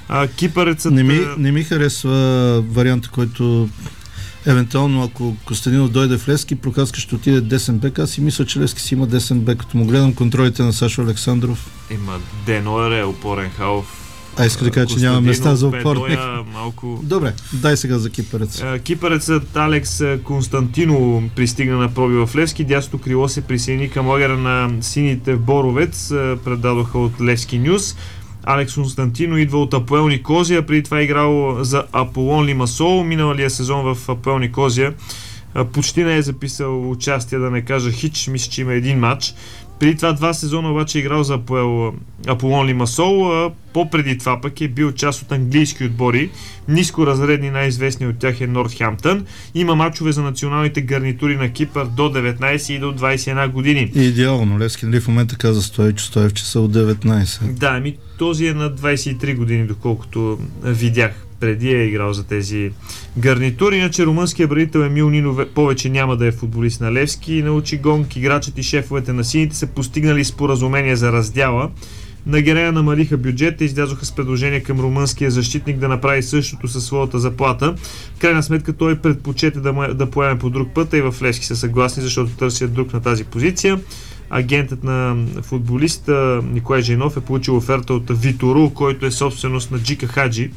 S7: А, кипърецът...
S1: Не ми, не ми харесва варианта, който евентуално, ако Костадинов дойде в Левски, Прокаска ще отиде десен бек. Аз си мисля, че Левски си има десен бек. Като му гледам контролите на Сашо Александров.
S7: Има Денойер, е опорен халф.
S1: А иска да кажа, че няма места за опорник.
S7: Малко...
S1: Добре, дай сега за кипърец.
S7: Кипърецът Алекс Константино пристигна на проби в Левски. Дясното крило се присъедини към лагера на сините в Боровец. Предадоха от Левски Нюс. Алекс Константино идва от Апоел Никозия, преди това играл за Аполон Лимасол. Миналия сезон в Апоел Никозия почти не е записал участие, да не кажа хич, мисля, че има един матч. Преди това два сезона обаче е играл за Апоел, Аполон Лимасол, а по-преди това пък е бил част от английски отбори. Ниско разредни, най-известни от тях е Нортхамптън. Има мачове за националните гарнитури на Кипър до деветнайсет и до двайсет и една години.
S1: Идеално, Левски, нали в момента каза Стоечо Стоев, че са от деветнайсет.
S7: Да, ми този е на двайсет и три години, доколкото видях. Преди е играл за тези гарнитури. Иначе румънският бранител Емил Нинов повече няма да е футболист на Левски. Научи Гонг, играчът и шефовете на сините са постигнали споразумение за раздяла. На Герея намалиха бюджета и излязоха с предложение към румънския защитник да направи същото със своята заплата. В крайна сметка той предпочете да, да поеме по друг път, а и в Левски са съгласни, защото търсят друг на тази позиция. Агентът на футболиста Николай Жейнов е получил оферта от Витору, който е собственост на Джика Хаджи.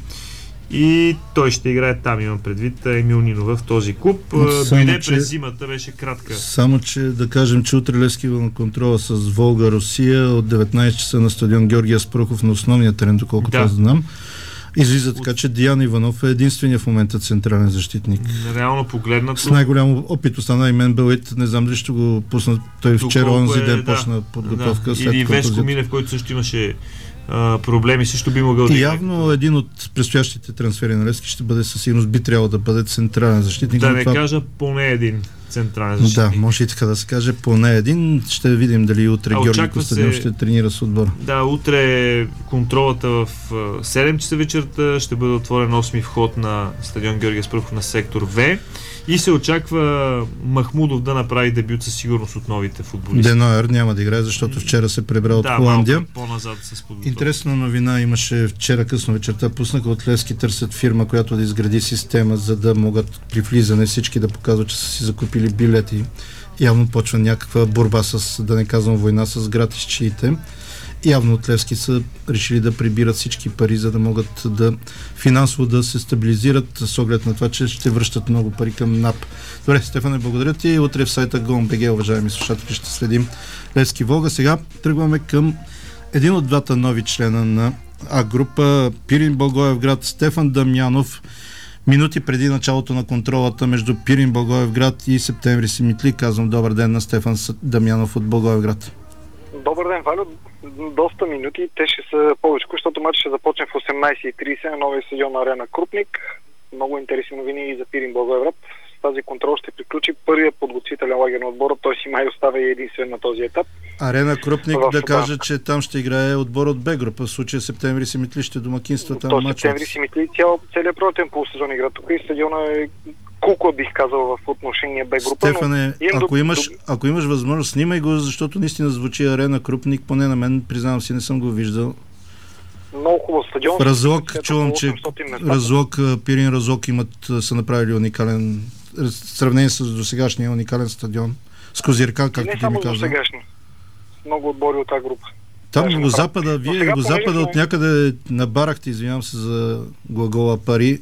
S7: И той ще играе там, имам предвид, Емил Нинова в този клуб. Дойде през зимата, беше кратка.
S1: Само, че да кажем, че утре Левски на контрола с Волга Русия от деветнайсет часа на стадион Георгия Спрухов на основния терен, доколкото да. аз знам. Излиза така, че Диан Иванов е единствения в момента централен защитник.
S7: Реално погледнато.
S1: С най-голям опит остана и мен Белит. Не знам дали ще го пуснат. Той вчера онзи ден
S7: да,
S1: почна подготовка.
S7: Да.
S1: След
S7: Или Веско Минев, който също имаше Uh, проблеми, също би могъл
S1: да...
S7: И
S1: явно един от предстоящите трансфери на Левски ще бъде със сигурност, би трябвало да бъде централен защитник.
S7: Да не
S1: това...
S7: кажа поне един централен защитник.
S1: Да, може и така да се каже, поне един. Ще видим дали утре а, Георги Костадинов се... ще тренира с отбора.
S7: Да, утре контролата в седем часа вечерта ще бъде отворен осми вход на стадион Георгия Спрухов на сектор В. И се очаква Махмудов да направи дебют със сигурност от новите футболисти.
S1: Денойер няма да играе, защото вчера се прибра от
S7: да,
S1: Холандия.
S7: По-назад с подготовка.
S1: Интересна новина имаше вчера късно вечерта. Пуснаха от Левски, търсят фирма, която да изгради система, за да могат при влизане всички да показват, че са си закупили билети. Явно почва някаква борба с, да не казвам война, с град изчиите. Явно от Левски са решили да прибират всички пари, за да могат да финансово да се стабилизират с оглед на това, че ще връщат много пари към НАП. Добре, Стефане, благодаря ти. Утре в сайта GON.bg, уважаеми слушатели, ще следим Левски Волга. Сега тръгваме към един от двата нови члена на А-група, Пирин Благоевград, Стефан Дамянов. Минути преди началото на контролата между Пирин Благоевград и Септември Симитли. Казвам добър ден на Стефан Дамянов от Благоевград.
S8: Добър ден, Валю. Доста минути. Те ще са повече, защото матч ще започне в осемнайсет и трийсет на новия стадион на Арена Крупник. Много интересни новини и за Пирин Благоевград. С тази контрол ще приключи първият подготвителен лагер на отбора. Той си май оставя единствен на този етап.
S1: Арена Крупник,
S8: в...
S1: да кажа, че там ще играе отбор от Б група. В случая Септември Симитли ще домакинства там матч.
S8: Септември Симитли цял, целият пролетен полусезон игра тук и стадиона е кукла, бих казал, в отношение Б група.
S1: Стефане, ако, имаш, ако имаш възможност, снимай го, защото наистина звучи Арена Крупник, поне на мен, признавам си, не съм го виждал.
S8: Много хубав стадион.
S1: В Разлог, чувам, че Разлог, Пирин Разлог имат, са направили уникален, в сравнение с досегашния уникален стадион. С Козирка, както ти ми каза.
S8: Не само досегашни. Много отбори от тази група.
S1: Там го запада, вие го запада от някъде набарахте, извинявам се за глагола пари,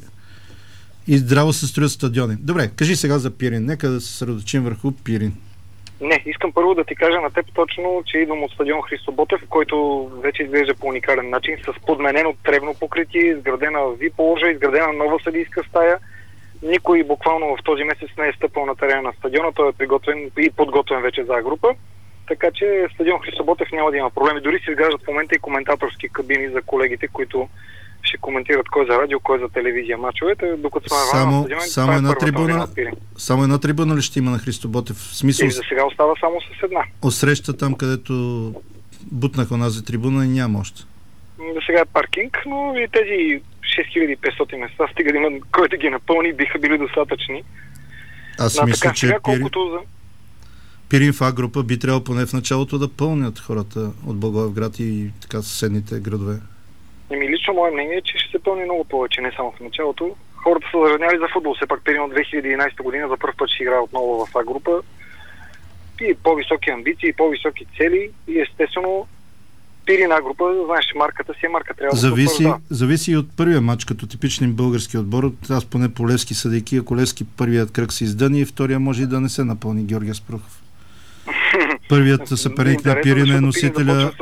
S1: и здраво се строят стадиони. Добре, кажи сега за Пирин. Нека да се съсредоточим върху Пирин.
S8: Не, искам първо да ти кажа на теб точно, че идвам от стадион Христо Ботев, който вече изглежда по уникален начин, с подменено тревно покритие, изградена ви-положа, изградена нова съдийска стая. Никой буквално в този месец не е стъпал на терена на стадиона, той е приготвен и подготвен вече за група. Така че стадион Христо Ботев няма да има проблеми. Дори се изграждат в момента и коментаторски кабини за колегите, които ще коментират кой за радио, кой за телевизия мачовете, докато сме
S1: само,
S8: на стадион.
S1: Само една трибуна, само една трибуна ли ще има на Христо Ботев? В смисъл...
S8: И за сега остава само с една.
S1: Осреща там, където бутнаха онази трибуна и няма още.
S8: За сега е паркинг, но и тези шест хиляди и петстотин места, стига да има кой да ги напълни, биха били достатъчни.
S1: Аз
S8: Но,
S1: мисля,
S8: така,
S1: че
S8: сега,
S1: Пирин,
S8: колкото за...
S1: Пирин в А-група би трябвало поне в началото да пълнят хората от Благоевград и така съседните градове.
S8: Еми, лично мое мнение е, че ще се бетон и много повече, не само в началото. Хората са зараняли за футбол, все пак Пирин от две хиляди и единадесета година за първ път ще играе отново в А група. И по-високи амбиции, и по-високи цели и естествено Пирин А група, знаеш, марката си е марка, трябва
S1: зависи,
S8: да се
S1: зависи и от първия матч, като типичен български отбор. Аз поне по Левски съдейки, ако Левски първият кръг се издъни и втория може и да не се напълни Георгия Спрухов. Първият съперник на Пирин е носителя...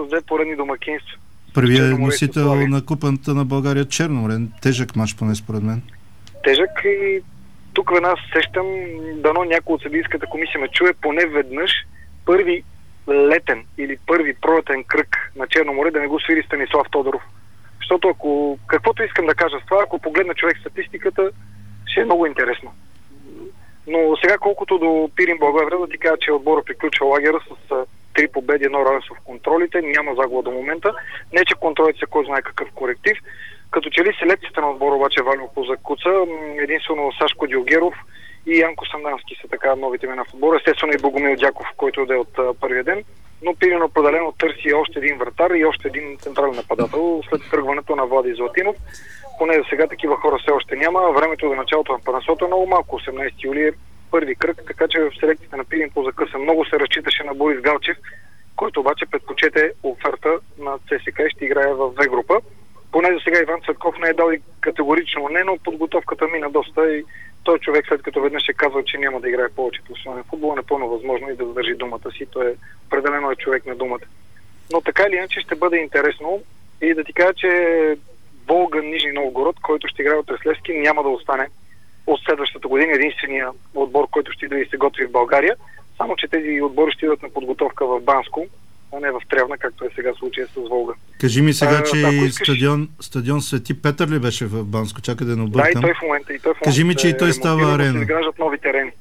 S1: Първият е носител на купата на България Черноморен. Тежък мач поне според мен.
S8: Тежък и тук веднага сещам, дано някой от съдийската комисия ме чуе поне веднъж първи летен или първи пролетен кръг на Черно море да не го свири Станислав Тодоров. Защото ако, каквото искам да кажа с това, ако погледна човек статистиката, ще е много интересно. Но сега колкото до Пирин Благоевград, да ти кажа, че отбора приключва лагера с три победи, едно равенство в контролите, няма загуба до момента. Не, че контролите са кой знае какъв коректив. Като че ли селекцията на отбора обаче Валио Позакуца, единствено Сашко Дилгеров и Янко Сандански са така новите имена в отбора. Естествено и Богомил Дяков, който е от а, първия ден. Но Пирин определено търси още един вратар и още един централен нападател след тръгването на Влади Златинов. Поне за сега такива хора все още няма. Времето до началото на първенството е много малко. осемнадесети юли е първи кръг, така че в селекцията на Пирин Позакъса много се разчиташе на Борис Галчев, който обаче предпочете оферта на ЦСКА и ще играе в две група. Поне за сега Иван Цветков не е дал и категорично не, но подготовката мина доста и той човек, след като веднъж е казал, че няма да играе повече професионален футбол, е напълно възможно и да задържи думата си. Той е определено е човек на думата. Но така или иначе ще бъде интересно и да ти кажа, че Волган Нижни Новгород, който ще играе от Реслевски, няма да остане от следващата година единствения отбор, който ще да и се готви в България. Само че тези отбори ще идват на подготовка в Банско, а не в Трявна, както е сега случая с Волга.
S1: Кажи ми сега,
S8: а,
S1: че
S8: да,
S1: искаш...
S8: искаш...
S1: стадион, стадион Свети Петър ли беше в Банско? Чакай да не объркам.
S8: Да, и той в момента. И той в момента
S1: Кажи ми, че и той става арена.
S8: Да се изграждат нови терени.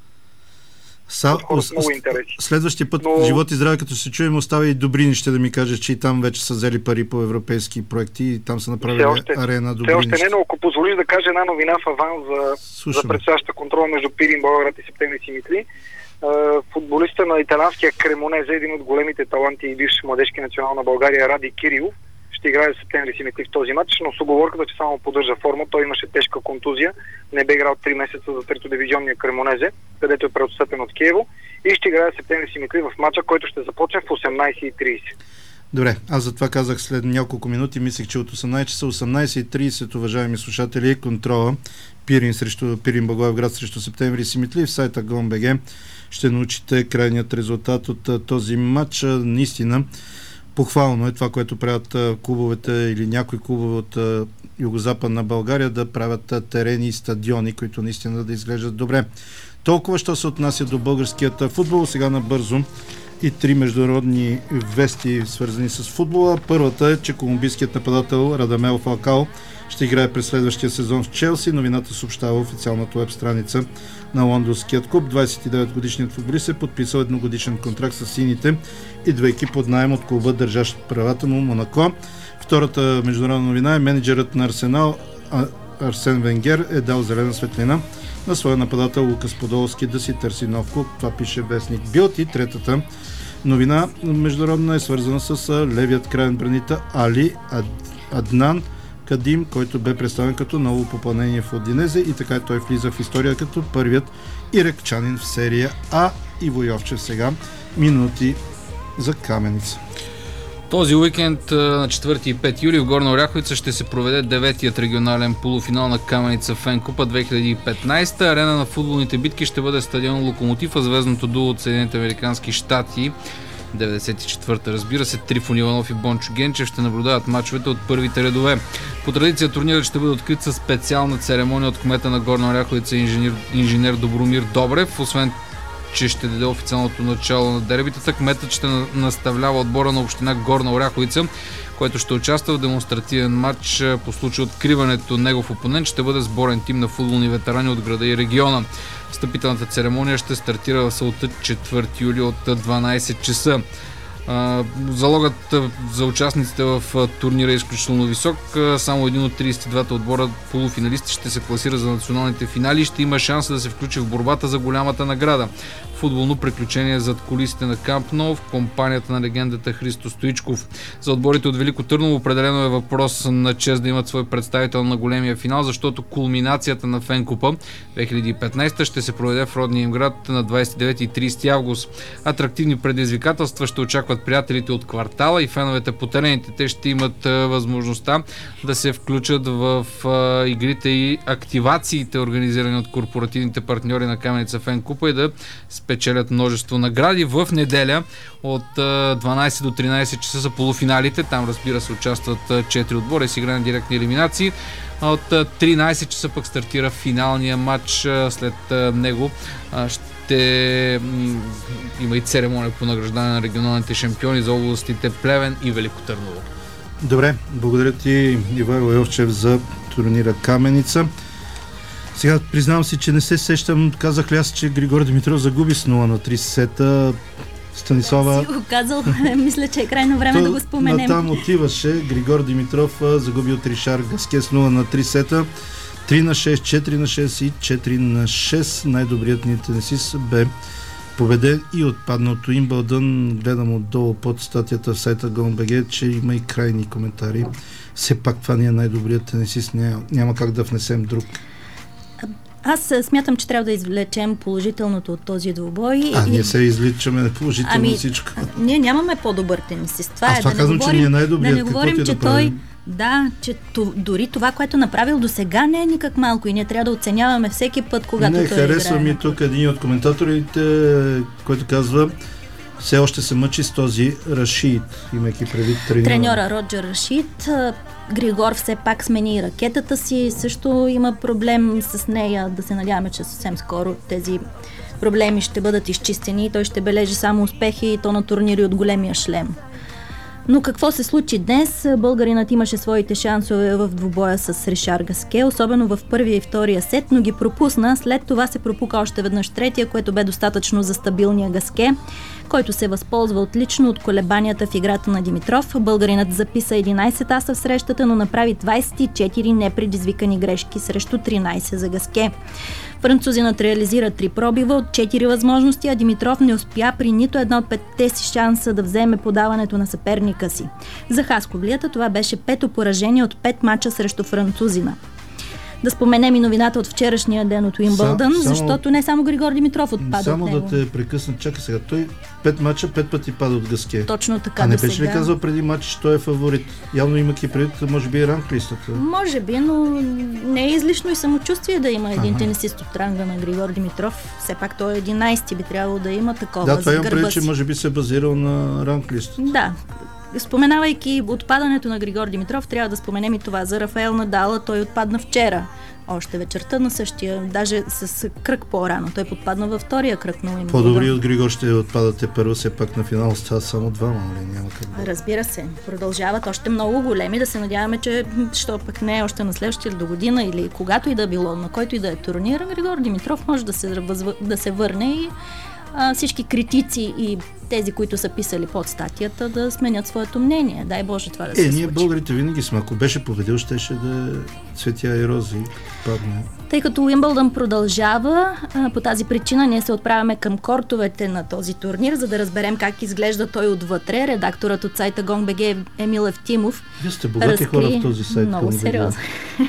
S1: Са,
S8: с много интереси.
S1: Следващия път,
S8: Но...
S1: живот и здраве, като се чуем, оставя и Добрини, ще да ми кажеш, че и там вече са взели пари по европейски проекти и там са направили
S8: още,
S1: арена Добрини.
S8: Все още не, но ако позволиш да кажа една новина в аванс за, за предстоящата контрола между Пирин Благоевград и Септември Симитли. Футболиста на италианския Кремонезе, един от големите таланти и бивш младежки национал на България, Ради Кирилов, ще играе в Септември Симитли в този матч, но с уговорката, че само поддържа форма. Той имаше тежка контузия, не бе играл три месеца за трето дивизионния Кремонезе, където е преотстъпен от Киево и ще играе в Септември Симитли в матча, който ще започне в осемнадесет и тридесет.
S1: Добре, аз затова казах след няколко минути, мислех, че от осемнадесет часа, осемнадесет и тридесет, уважаеми слушатели, контрола Пирин срещу Пирин Благоевград срещу Септември Симитли в сайта GON.bg ще научите крайният резултат от този матч. Наистина похвално е това, което правят клубовете или някои клубове от Югозападна България, да правят терени и стадиони, които наистина да изглеждат добре. Толкова, що се отнася до българският футбол. Сега набързо и три международни вести, свързани с футбола. Първата е, че колумбийският нападател Радамел Фалкао ще играе през следващия сезон в Челси. Новината съобщава официалната веб страница на лондонският клуб. двадесет и девет годишният футболист е подписал едногодишен контракт с сините, идвайки под наем от клуба, държащ правата му Монако. Втората международна новина е менеджерът на Арсенал Арсен Венгер е дал зелена светлина на своя нападател Лукас Подолски да си търси нов клуб. Това пише вестник Билд. И третата новина международна е свързана с левият краен бранител Али Аднан Кадим, който бе представен като ново попълнение в Удинезе и така той влиза в история като първият иракчанин в серия А. Иво Йовчев сега минути за Каменица.
S22: Този уикенд на четвърти и пети юли в Горна Оряховица ще се проведе деветият регионален полуфинал на Каменица Фен Купа две хиляди и петнадесета. Арена на футболните битки ще бъде стадион Локомотив, а звездното дуо от Съединените американски щати деветдесет и четвърта. Разбира се, Трифон Иванов и Бончо Генчев ще наблюдават мачовете от първите редове. По традиция турнирът ще бъде открит със специална церемония от кмета на Горна Оряховица инженер, инженер Добромир Добрев. Освен че ще даде официалното начало на дербитата, кметът ще наставлява отбора на община Горна Оряховица, който ще участва в демонстративен матч. По случай откриването негов опонент ще бъде сборен тим на футболни ветерани от града и региона. Встъпителната церемония ще стартира в събота четвърти юли от дванадесет часа. А, залогът за участниците в турнира е изключително висок. Само един от тридесет и двата отбора полуфиналисти ще се класира за националните финали и ще има шанса да се включи в борбата за голямата награда. Футболно приключение зад кулисите на Камп Ноу в компанията на легендата Христо Стоичков. За отборите от Велико Търново определено е въпрос на чест да имат свой представител на големия финал, защото кулминацията на Фенкупа две хиляди и петнайсета ще се проведе в родния им град на двайсет и девети и трийсети август. Атрактивни предизвикателства ще очакват приятелите от квартала и феновете по терените. Те ще имат а, възможността да се включат в а, игрите и активациите, организирани от корпоративните партньори на Каменица Фенкупа и да печелят множество награди. В неделя от дванайсет до тринайсет часа са полуфиналите. Там, разбира се, участват четири отбора и с игра на директни елиминации. От тринайсет часа пък стартира финалния матч. След него ще има и церемония по награждане на регионалните шампиони за областите Плевен и Велико Търново.
S1: Добре, благодаря ти, Ивайло Йовчев, за турнира Каменица. Сега признавам си, че не се сещам, казах ли аз, че Григор Димитров загуби с нула на три сета. Станислава...
S9: Си го казал, мисля, че е крайно време
S1: То,
S9: да го споменем.
S1: Там отиваше. Григор Димитров загуби от Ришар Гаске с нула на три сета. три на шест, четири на шест и четири на шест. Най-добрият ни тенисист бе победен и отпадна от Уимбълдън. Гледам отдолу под статията в сайта GONG.bg, че има и крайни коментари. Все пак това не е най-добрият тенисист. Няма, няма как да внесем друг.
S9: Аз смятам, че трябва да извлечем положителното от този двубой.
S1: А, и... ние се изличаме положително
S9: ами,
S1: всичко.
S9: Ние нямаме по-добър тенисист. Това
S1: Аз
S9: е
S1: това
S9: да
S1: казвам,
S9: не говорим,
S1: че ние най-добрият.
S9: Да не говорим, че
S1: да
S9: той... Да, че то, дори това, което направил до сега, не е никак малко и ние трябва да оценяваме всеки път, когато
S1: не,
S9: той
S1: харесва
S9: играе.
S1: ми тук един от коментаторите, който казва, все още се мъчи с този Рашид, имайки предвид треньора.
S9: Треньора Роджер Рашид. Григор все пак смени ракетата си, също има проблем с нея. Да се надяваме, че съвсем скоро тези проблеми ще бъдат изчистени и той ще бележи само успехи и то на турнири от големия шлем. Но какво се случи днес? Българинът имаше своите шансове в двубоя с Ришар Гаске, особено в първия и втория сет, но ги пропусна. След това се пропука още веднъж третия, което бе достатъчно за стабилния Гаске, който се възползва отлично от колебанията в играта на Димитров. Българинът записа единайсет аса в срещата, но направи двайсет и четири непредизвикани грешки срещу тринайсет за Гаске. Французинът реализира три пробива от четири възможности, а Димитров не успя при нито една от петте си шанса да вземе подаването на съперника си. За хасковлията това беше пето поражение от пет мача срещу французина. Да споменем и новината от вчерашния ден от Уимбълдън,
S1: Сам,
S9: защото не само Григор Димитров отпада
S1: само
S9: от него.
S1: Само да те прекъсна, чакай сега. Той пет мача, пет пъти пада от Гаске.
S9: Точно така.
S1: А не
S9: до
S1: беше
S9: сега.
S1: ли казал преди матч, че той е фаворит? Явно имаки предвид, може би и ранглистата.
S9: Може би, но не е излишно и самочувствие да има един
S1: Ага.
S9: тенисист от ранга на Григор Димитров. Все пак той е единайсети, би трябвало да има такова
S1: Да,
S9: за
S1: това имам
S9: гърба
S1: предвид, че
S9: си.
S1: може би се е базирал на ранглистата.
S9: Да. Споменавайки отпадането на Григор Димитров, трябва да споменем и това за Рафаел Надал. Той отпадна вчера. Още вечерта на същия, даже с кръг по-рано. Той подпадна във втория кръг на Уимбълдън.
S1: По-добри от Григор ще отпадате първо, все пак на финал стават само двама, нали? Няма как да...
S9: Разбира се, продължават още много големи, да се надяваме, че що пък не е още на следващия до година или когато и да било, на който и да е турнир, Григор Димитров може да се, да се върне и а, всички критици и тези, които са писали под статията, да сменят своето мнение. Дай Боже това да се
S1: Е,
S9: случи.
S1: ние българите винаги сме. Ако беше победил, щеше да цветя и рози падне.
S9: Тъй като Уимбълдън продължава, а, по тази причина ние се отправяме към кортовете на този турнир, за да разберем как изглежда той отвътре. Редакторът от сайта GONG.bg Емил Евтимов
S1: Вие сте богати разкри... хора в този сайт.
S9: Много сериозно.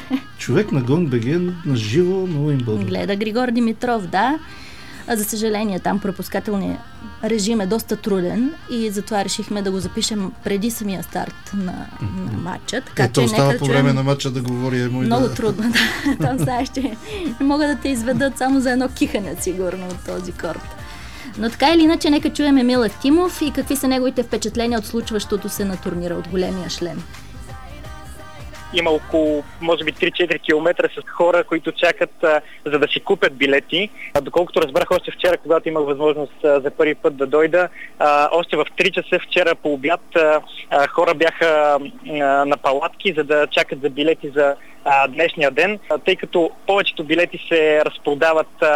S1: Човек на GONG.bg на живо на Уимбълдън.
S9: Гледа Григор Димитров, да. А за съжаление, там пропускателният режим е доста труден и затова решихме да го запишем преди самия старт на, на матча. Така,
S1: Ето
S9: че
S1: остава
S9: нека
S1: по
S9: чуем...
S1: време на матча да говори. Емо
S9: Много
S1: да...
S9: трудно, да. Там сега ще не могат да те изведат само за едно кихане, сигурно, от този корт. Но така или иначе, нека чуем Емил Евтимов и какви са неговите впечатления от случващото се на турнира от големия шлем.
S8: Има около, може би, три-четири километра с хора, които чакат а, за да си купят билети. А, доколкото разбрах още вчера, когато имах възможност а, за първи път да дойда, а, още в три часа вчера по обяд а, а, хора бяха а, на палатки, за да чакат за билети за а, днешния ден, а, тъй като повечето билети се разпродават а,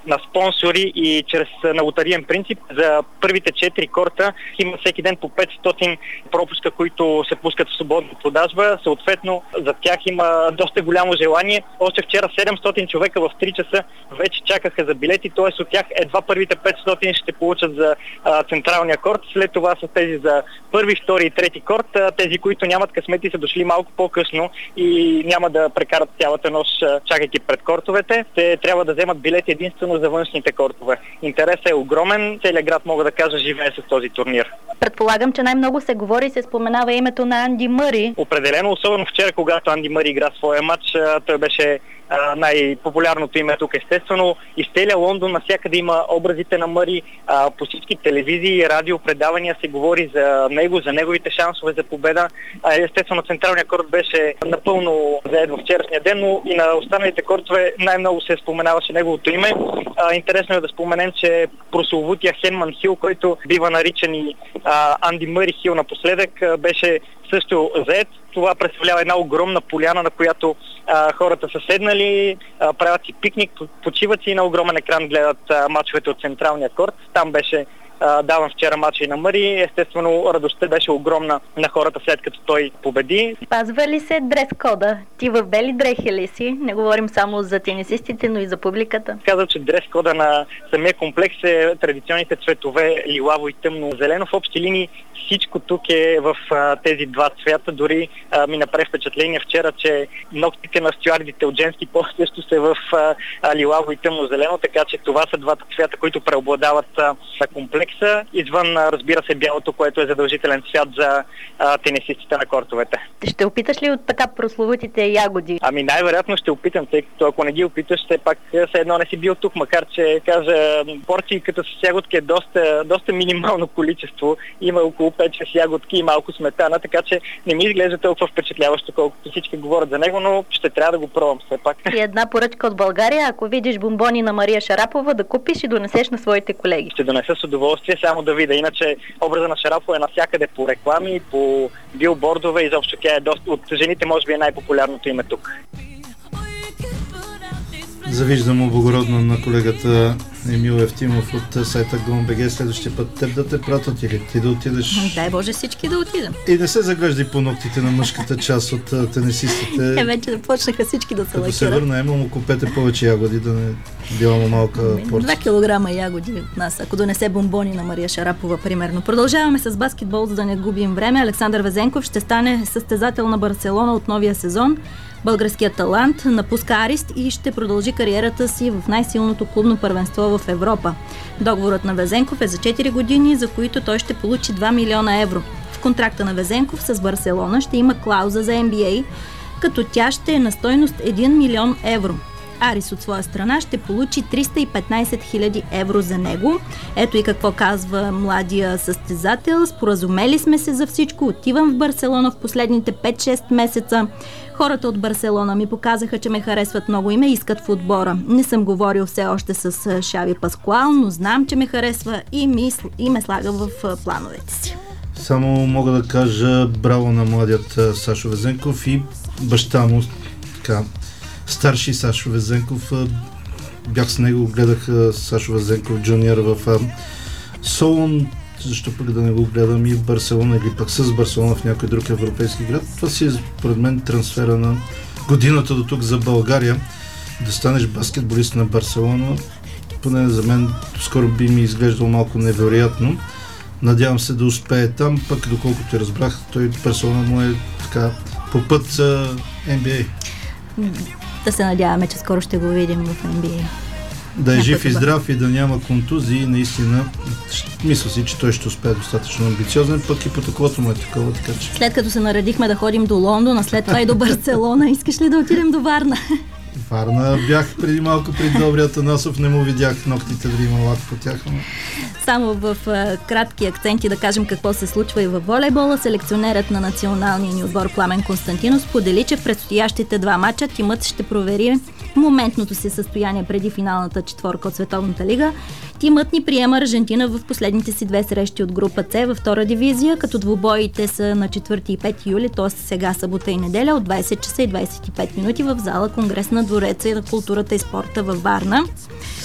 S10: на спонсори и чрез на лотариен принцип. За първите четири корта има всеки ден по петстотин пропуска, които се пускат в свободна продажба. Съответно, за тях има доста голямо желание. Още вчера седемстотин човека в три часа вече чакаха за билети, т.е. от тях едва първите петстотин ще получат за а, централния корт. След това са тези за първи, втори и трети корт. А, тези, които нямат късмети, са дошли малко по-късно и няма да прекарат цялата нощ, чакайки пред кортовете. Те трябва да вземат билети единствено за външните кортове. Интересът е огромен. Целият град, мога да кажа, живее с този турнир.
S9: Предполагам, че най-много се говори и се споменава името на Анди Мъри.
S10: Определено, особено вчера, когато Анди Мъри игра своя матч, той беше а, най-популярното име тук, естествено. И в целия Лондон навсякъде има образите на Мъри, а, по всички телевизии и радиопредавания се говори за него, за неговите шансове за победа. А, естествено, централният корт беше напълно заед в вчерашния ден, но и на останалите кортове най-много се споменаваше неговото име. А, интересно е да споменем, че прословутия Хенман Хил, който бива наричан и а, Анди Мъри Хил напоследък, а, беше също заед. Това представлява една огромна поляна, на която а, хората са седнали, а, правят си пикник, почиват си и на огромен екран гледат а, мачовете от централния корт. Там беше а, даван вчера мача и на Мъри. Естествено, радостта беше огромна на хората, след като той победи.
S9: Спазва ли се дрес-кода? Ти в бели дрехи ли си? Не говорим само за тенисистите, но и за публиката.
S10: Казвам, че дрес-кода на самия комплекс е традиционните цветове лилаво и тъмно зелено. В общи линии всичко тук е в а, тези два цвята. Дори а, ми направи впечатление вчера, че ногтите на стюардите от женски пол също са в а, а, лилаво и тъмно зелено, така че това са двата цвята, които преобладават а, на комплекса. Извън, а, разбира се, бялото, което е задължителен цвят за а, тенисистите на кортовете.
S9: Ще опиташ ли от така прословутите ягоди?
S10: Ами най-вероятно ще опитам, тъй като ако не ги опиташ, все пак все едно не си бил тук, макар че, кажа, порции като с ягодки е доста, доста минимално количество. Има около пет-шест ягодки и малко сметана, така че не ми изглежда толкова впечатляващо, колкото всички говорят за него, но ще трябва да го пробвам все пак.
S9: И една поръчка от България, ако видиш бомбони на Мария Шарапова, да купиш и донесеш на своите колеги.
S10: Ще донеса с удоволствие, само да видя. Иначе образа на Шарапова е навсякъде по реклами, по билбордове, изобщо тя е доста, от жените може би е най-популярното име тук.
S1: Завиждам облагородно на колегата Емил Евтимов от сайта GONBG. Следващия път теб да те пратят или ти да отидеш?
S9: Дай Боже всички да отидем.
S1: И не се заглеждай по ногтите на мъжката част от тенисистите.
S9: Е, вече започнаха всички да се лакират.
S1: Като се върна, Ема му купете повече ягоди, да не била му малка порция.
S9: Два килограма ягоди от нас, ако донесе бомбони на Мария Шарапова, примерно. Продължаваме с баскетбол, за да не губим време. Александър Везенков ще стане състезател на Барселона от новия сезон. Българският талант напуска Арист и ще продължи кариерата си в най-силното клубно първенство в Европа. Договорът на Везенков е за четири години, за които той ще получи два милиона евро. В контракта на Везенков с Барселона ще има клауза за Н Б А, като тя ще е на стойност един милион евро. Арис от своя страна ще получи триста и петнайсет хиляди евро за него. Ето и какво казва младия състезател. Споразумели сме се за всичко. Отивам в Барселона в последните пет-шест месеца. Хората от Барселона ми показаха, че ме харесват много и ме искат в отбора. Не съм говорил все още с Шави Паскуал, но знам, че ме харесва и, ми, и ме слага в плановете си.
S1: Само мога да кажа браво на младият Сашо Везенков и баща му, така, старши Сашо Везенков. Бях с него, гледах Сашо Везенков джуниор в Солун, защо пък да не го гледам и в Барселона или пък с Барселона в някой друг европейски град. Това си е според мен трансфера на годината до тук за България. Да станеш баскетболист на Барселона, поне за мен скоро би ми изглеждало малко невероятно. Надявам се да успее там, пък доколкото разбрах, той Барселона му е така по път за Н Б А.
S9: Да се надяваме, че скоро ще го видим в Н Б А.
S1: Да е жив и здрав и да няма контузии, наистина мисля си, че той ще успее достатъчно амбициозен, пък и протоколото му е такова, така че...
S9: След като се наредихме да ходим до Лондон, а след това и до Барселона, искаш ли да отидем до Варна?
S1: Варна бях преди малко при Добри Атанасов, не му видях ногтите да има лак по тях. Но...
S9: Само в а, кратки акценти да кажем какво се случва и във волейбола. Селекционерът на националния ни отбор Пламен Константинов сподели, че в предстоящите два мача тимът ще провери моментното си състояние преди финалната четворка от Световната лига. Тимът ни приема Аржентина в последните си две срещи от група С във втора дивизия, като двубоите са на четвърти и пети юли, т.е. сега събота и неделя от двайсет часа и двайсет и пет минути в зала Конгрес на двореца и на културата и спорта във Варна.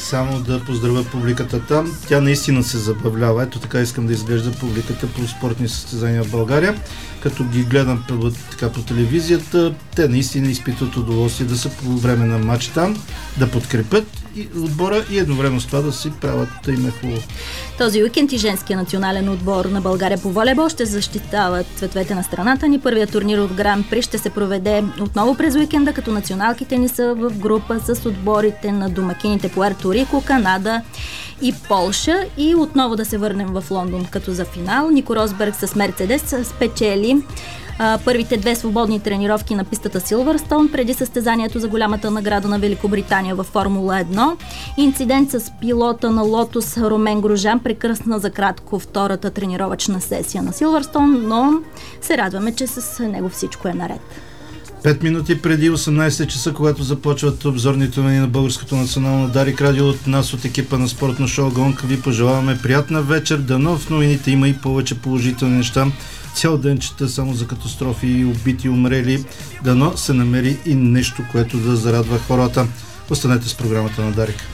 S1: само да поздравя публиката там. Тя наистина се забавлява. Ето така искам да изглежда публиката по спортни състезания в България. Като ги гледам по, така, по телевизията, те наистина изпитват удоволствие да са по време на матч там, да подкрепят и отбора и едновременно с това да си правят да им е хубаво.
S9: Този уикенд и женския национален отбор на България по волейбол ще защитават цветовете на страната ни. Първият турнир от Гран При ще се проведе отново през уикенда, като националките ни са в група с отборите на домакините Пуерто Рико, Канада и Полша. И отново да се върнем в Лондон като за финал. Нико Росберг с Мерцедес спечели а, първите две свободни тренировки на пистата Силвърстоун преди състезанието за голямата награда на Великобритания във Формула едно. Инцидент с пилота на Лотос Ромен Грожан прекръсна за кратко втората тренировъчна сесия на Силвърстоун, но се радваме, че с него всичко е наред.
S1: Пет минути преди осемнайсет часа, когато започват обзорните новини на Българското национално Дарик Радио, от нас от екипа на спортно шоу Гонка ви пожелаваме приятна вечер. Дано в новините има и повече положителни неща. Цял ден чета само за катастрофи, убити, умрели. Дано се намери и нещо, което да зарадва хората. Останете с програмата на Дарик.